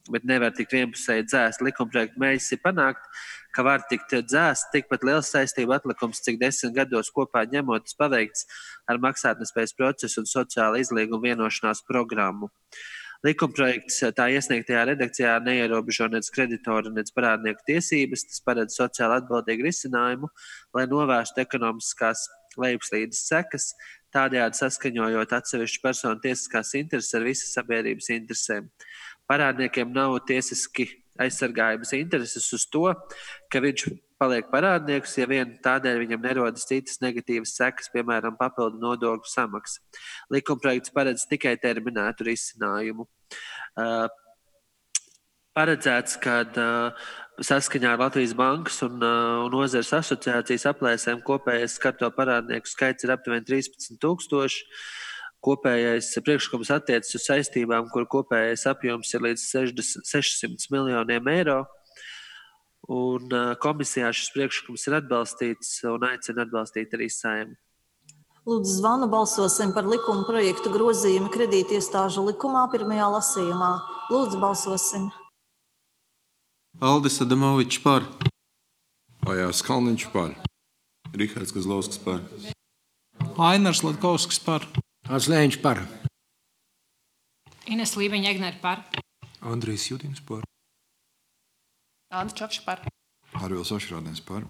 bet nevar tikt vienpusēji dzēst. Likumprojekta mērķis ir panākt, ka var tikt dzēst tikpat liels saistību atlikums, cik desmit gados kopā ņemot tas paveikts ar maksātnespējas procesu un sociāla izlīguma vienošanās programmu. Likumprojekts tā iesniegtajā redakcijā neierobežo nec kreditoru, nec parādnieku tiesības, tas paredz sociāli atbildīgu risinājumu, lai novērstu ekonomiskās lejupslīdes sekas, tādējādi saskaņojot atsevišķu personu tiesiskās intereses ar visas sabiedrības interesēm. Parādniekiem nav tiesiski aizsargājumas intereses uz to, ka viņš paliek parādnieks, ja vien tādēļ viņam nerodas citas negatīvas sekas, piemēram, papildu nodokļu samaksa. Likumprojekts paredz tikai terminētu risinājumu. Uh, paredzēts, ka uh, saskaņā ar Latvijas bankas un, uh, un nozares asociācijas aplēsēm kopējais skarto parādnieku skaits ir aptuveni trīspadsmit tūkstoši. Kopējais priekšlikums attiecas uz saistībām, kur kopējais apjoms ir līdz sešsimt miljoniem eiro. Un uh, komisijā šis priekšlikums ir atbalstīts un aicina atbalstīt arī Saeimu. Lūdzu, zvanu balsosim par likuma projektu grozījumu kredītiestāžu likumā pirmajā lasījumā. Lūdzu, balsosim. Aldis Adamovičs par. Ajārs Kalniņš par. Rihards Kozlovskis par. Ainars Latkovskis par. Ārs Lēņš par. Ines Lībiņa-Egnere par. Andrejs Judins par. Anda Čakša par. Arvils Ošrādens par.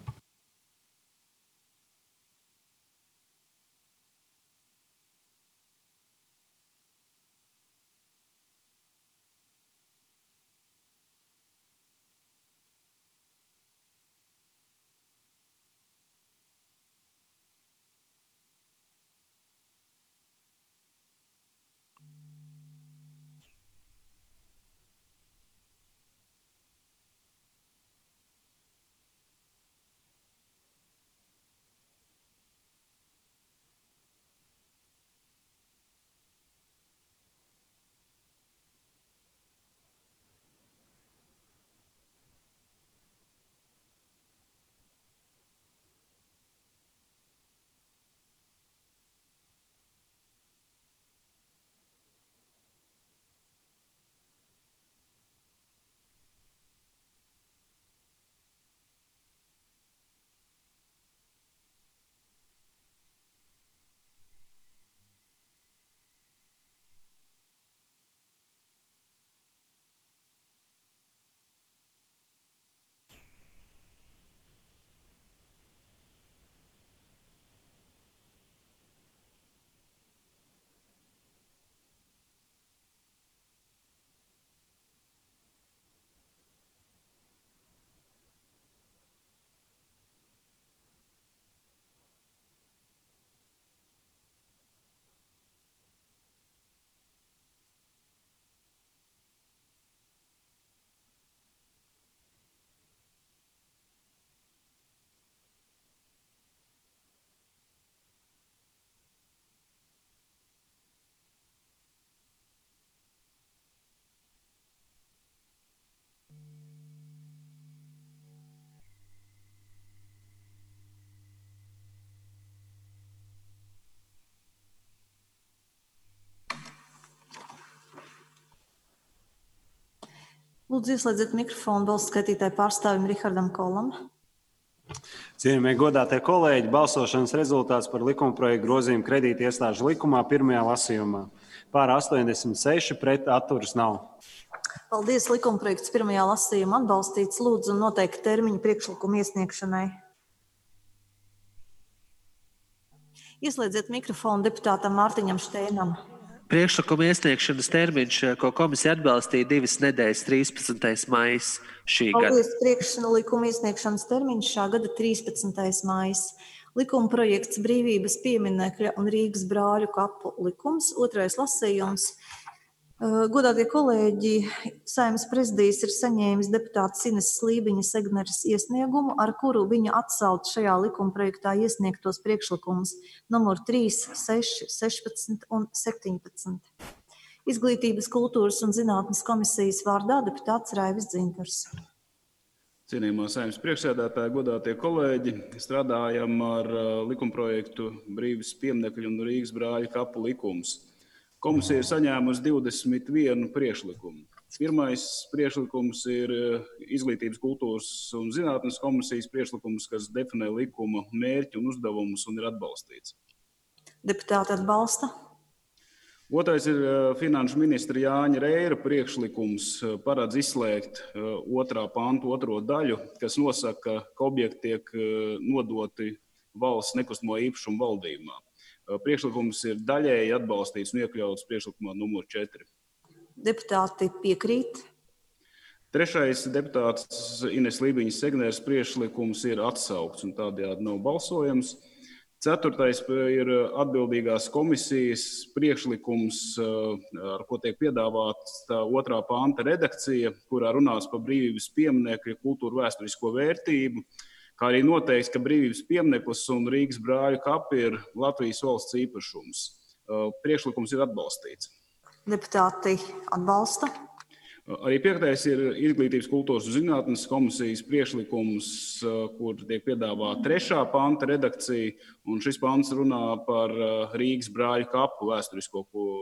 Lūdzu, ieslēdziet mikrofonu balsu skaitītāju pārstāvim Rihardam Kolam. Cienījamie godātie kolēģi, balsošanas rezultāts par likumprojektu grozījumu kredītiestāžu likumā pirmajā lasījumā. Pār astoņdesmit seši pret atturas nav. Paldies, likumprojekts pirmajā lasījumā atbalstīts. Lūdzu, noteikti termiņu priekšlikumu iesniegšanai. Ieslēdziet mikrofonu deputātam Mārtiņam Šteinam. Priekšlikuma iesniegšanas termiņš, ko komisija atbalstīja divas nedēļas, trīspadsmitais maijs šī gada. Paldies, priekšlikuma iesniegšanas termiņš šā gada trīspadsmitais maijs. Likuma projekts Brīvības pieminekļa un Rīgas brāļu kapu likums, otrais lasījums. Godātie kolēģi, Saeimas prezidijs ir saņēmis deputātes Ines Lībiņas-Egneres iesniegumu, ar kuru viņa atsauc šajā likumprojektā iesniegtos priekšlikumus numur trīs, seši, sešpadsmit un septiņpadsmit. Izglītības, kultūras un zinātnes komisijas vārdā deputāts Raivis Dzintars. Cienījamā Saeimas priekšsēdētāja, godātie kolēģi, strādājam ar likumprojektu Brīvības pieminekļu un Rīgas brāļu kapu likums. Komisija ir saņēmusi divdesmit vienu priekšlikumu. Pirmais priekšlikums ir Izglītības, kultūras un zinātnes komisijas priekšlikums, kas definē likuma mērķi un uzdevumus un ir atbalstīts. Deputāti atbalsta. Otrais ir finanšu ministra Jāņa Reira priekšlikums, paredz izslēgt otrā pantu otro daļu, kas nosaka, ka objekti tiek nodoti valsts nekustamo īpašumu valdījumā. Priekšlikums ir daļēji atbalstīts un iekļauts priekšlikumā numur četri. Deputāti piekrīt. Trešais deputāts Ines Lībiņas Segnēras priekšlikums ir atsaukts un tādējādi nav balsojams. Ceturtais ir atbildīgās komisijas priekšlikums, ar ko tiek piedāvāta otrā panta redakcija, kurā runās par brīvības pieminekļa kultūru vēsturisko vērtību, kā arī noteikts, ka brīvības piemineklis un Rīgas brāļu kapi ir Latvijas valsts īpašums. Priekšlikums ir atbalstīts. Deputāti atbalsta. Arī piektais ir Izglītības, kultūras un zinātnes komisijas priekšlikums, kur tiek piedāvāta trešā panta redakcija, un šis pants runā par Rīgas brāļu kapu vēsturisko,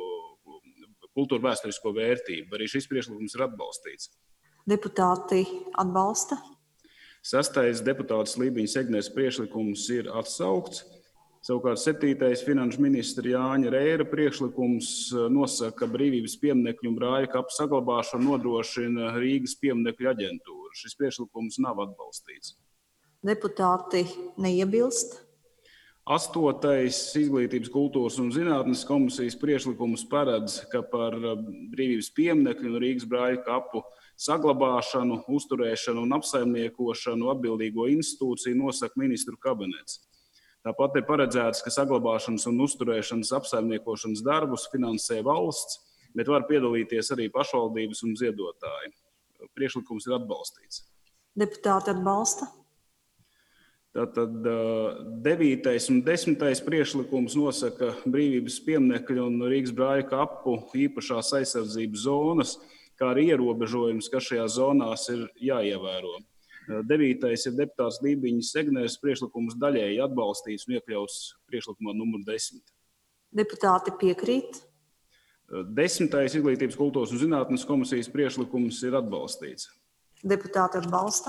kultūru vēsturisko vērtību. Arī šis priekšlikums ir atbalstīts. Deputāti atbalsta. Sastais deputāts Lībiņas Segnēras priekšlikums ir atsaukts. Savukārt septītais finanšu ministra Jāņa Reira priekšlikums nosaka, ka brīvības pieminekļu un brāļu kapu saglabāšanu nodrošina Rīgas pieminekļu aģentūra. Šis priekšlikums nav atbalstīts. Deputāti neiebilst. Astotais Izglītības, kultūras un zinātnes komisijas priekšlikums paredz, ka par brīvības pieminekļu un Rīgas brāļu kapu saglabāšanu, uzturēšanu un apsaimniekošanu atbildīgo institūciju nosaka ministru kabinets. Tāpat ir paredzēts, ka saglabāšanas un uzturēšanas apsaimniekošanas darbus finansē valsts, bet var piedalīties arī pašvaldības un ziedotāji. Priekšlikums ir atbalstīts. Deputāti atbalsta. Tātad devītais un desmitais priekšlikums nosaka brīvības pieminekļu un Rīgas brāļu kapu īpašās aizsardzības zonas, kā arī ierobežojums, kas šajās zonās ir jāievēro. Devītais ir deputāts Lībiņas Segnēras priekšlikums daļēji atbalstīts un iekļauts priekšlikumā numur desmit. Deputāti piekrīt. Desmitais Izglītības, kultūras un zinātnes komisijas priekšlikums ir atbalstīts. Deputāti atbalsta.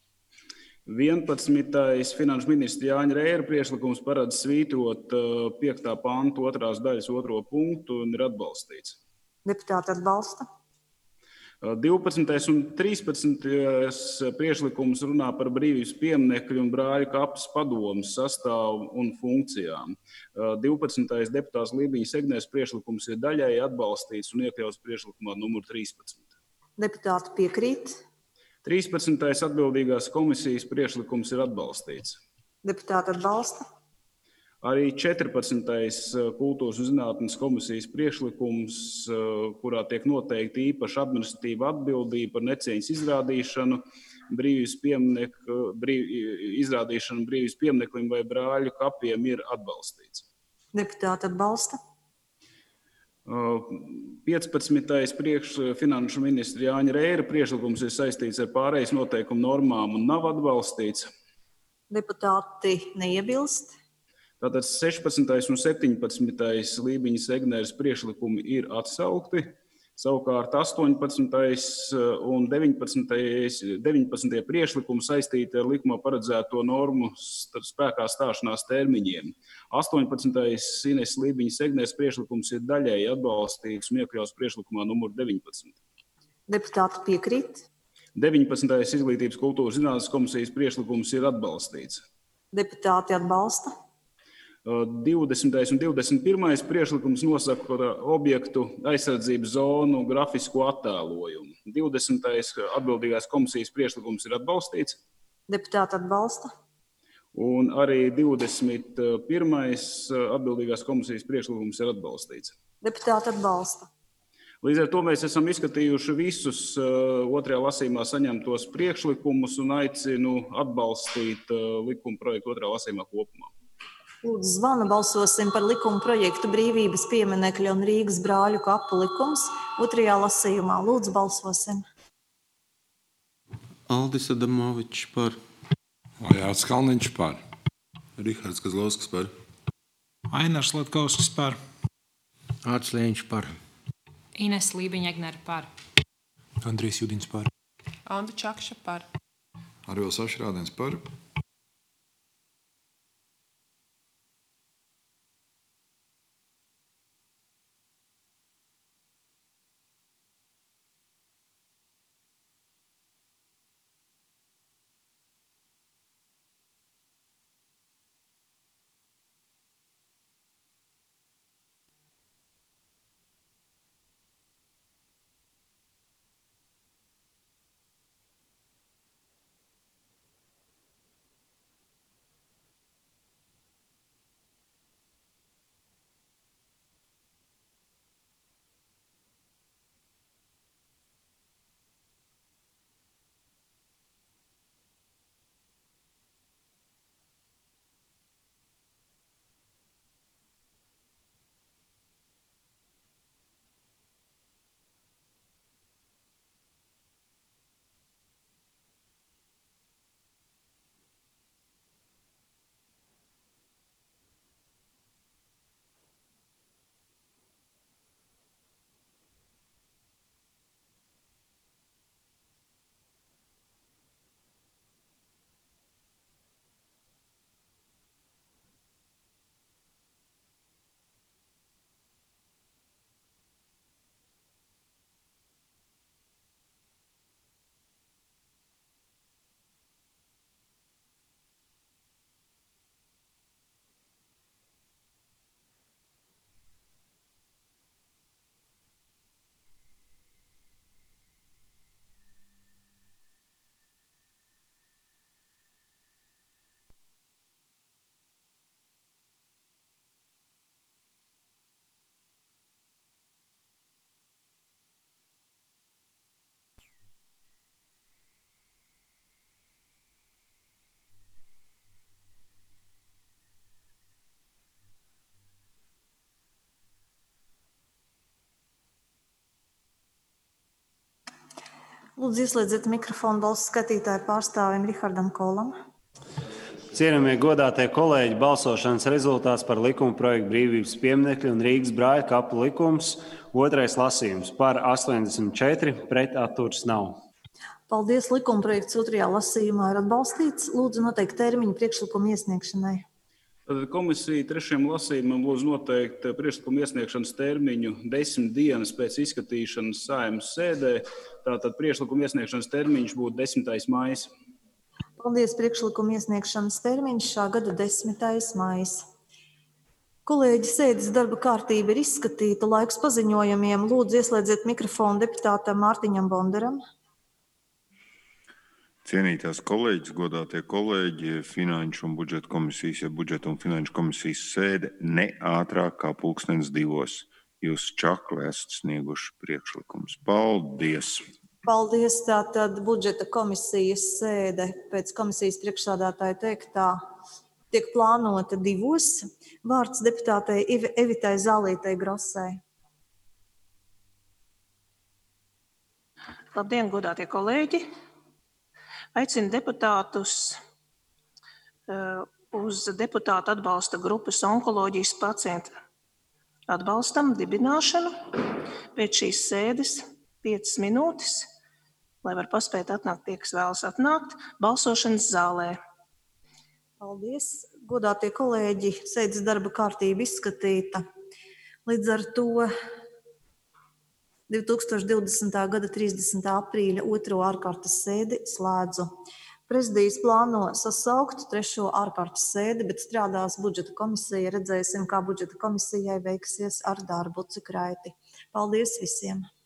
vienpadsmitais finanšu ministra Jāņa Reira priekšlikums paredz svītrot piektā pantu otrās daļas otro punktu un ir atbalstīts. Deputāti atbalsta. divpadsmitais un trīspadsmitais priekšlikums runā par brīvības pieminekļu un brāļu kapas padomes sastāvu un funkcijām. divpadsmitais deputāts Lībiņas Segnēras priekšlikums ir daļēji atbalstīts un iekļauts priekšlikumā numur trīspadsmit. Deputāti piekrīt. trīspadsmitais atbildīgās komisijas priekšlikums ir atbalstīts. Deputāti atbalsta. Arī četrpadsmitais kultūras un zinātnes komisijas priekšlikums, kurā tiek noteikti īpaša administratīva atbildība par necieņas izrādīšanu, brīvības pieminekļu, brīv, izrādīšanu brīvības piemineklim vai brāļu kapiem ir atbalstīts. Deputāti atbalsta. piecpadsmitais priekš finanšu ministra Jāņa Reira priekšlikums ir saistīts ar pārejas noteikumu normām un nav atbalstīts. Deputāti neiebilst. Tātad sešpadsmitais un septiņpadsmitais Lībiņas Segnēras priekšlikumi ir atsaukti. Savukārt astoņpadsmitais un deviņpadsmitais priekšlikumi saistīti ar likumā paredzēto normu spēkā stāšanās termiņiem. astoņpadsmitais Ines Lībiņas Segnēras priekšlikums ir daļēji atbalstīts un iekļauts priekšlikumā numur deviņpadsmit. Deputāti piekrīt. deviņpadsmitais Izglītības, kultūras zinātnes komisijas priekšlikums ir atbalstīts. Deputāti atbalsta. divdesmitais un divdesmit pirmais priekšlikums nosaka objektu aizsardzības zonu grafisko attēlojumu. divdesmitais atbildīgās komisijas priekšlikums ir atbalstīts. Deputāti atbalsta. Un arī divdesmit pirmais atbildīgās komisijas priekšlikums ir atbalstīts. Deputāti atbalsta. Līdz ar to mēs esam izskatījuši visus otrajā lasījumā saņemtos priekšlikumus un aicinu atbalstīt likuma projektu otrajā lasījumā kopumā. Lūdzu, zvanu balsosim par likuma projektu brīvības pieminekļa un Rīgas brāļu kapu likums otrajā lasījumā. Lūdzu, balsosim. Aldis Adamovičs par. Ajāts Kalniņš par. Rihards Kazlauskas par. Ainars Latkovskis par. Ārs Lēņš par. Ines Lībiņa Segnēra par. Andrijs Judins par. Anda Čakša par. Arvils Ašrādens par. Lūdzu, ieslēdziet mikrofonu balsu skatītāju pārstāvim Rihardam Kolam. Cienījamie godātie kolēģi, balsošanas rezultāts par likuma projektu Brīvības pieminekļa un Rīgas brāļa kapu likums. Otrais lasījums par astoņdesmit četri, pret atturas nav. Paldies, likuma projekts otrajā lasījumā ir atbalstīts. Lūdzu, noteikt termiņu priekšlikumu iesniegšanai. Tad komisija trešajam lasījumam lūdzu noteikt priekšlikumu iesniegšanas termiņu desmit dienas pēc izskatīšanas Saeimas sēdē. Tātad priekšlikumu iesniegšanas termiņš būtu desmitais maijs. Paldies, priekšlikumu iesniegšanas termiņš šā gada desmitais maijs. Kolēģi, sēdes darba kārtība ir izskatīta. Laiks paziņojumiem. Lūdzu, ieslēdziet mikrofonu deputātam Mārtiņam Bondaram. Cienītās kolēģis, godātie kolēģi, Finanšu un budžeta komisijas, ja budžeta un finanšu komisijas sēde ne ātrāk kā pulkstens divos. Jūs čakli esat snieguši priekšlikums. Paldies! Paldies, tātad budžeta komisijas sēde pēc komisijas priekšsādātāja teiktā tiek plānota divos. Vārds deputātei Evitai Zālītei Grosai. Labdien, godātie kolēģi! Aicinu deputātus uh, uz deputātu atbalsta grupas onkoloģijas pacientu atbalstam dibināšanu. Pēc šīs sēdes piecas minūtes, lai var paspēt atnākt tie, kas vēlas atnākt, balsošanas zālē. Paldies, godātie kolēģi, sēdes darba kārtība izskatīta. Līdz ar to divi tūkstoši divdesmitā gada trīsdesmitā aprīļa otro ārkārtas sēdi slēdzu. Prezidijs plāno sasaukt trešo ārkārtas sēdi, bet strādās budžeta komisija. Redzēsim, kā budžeta komisijai veiksies ar darbu, cik raiti. Paldies visiem!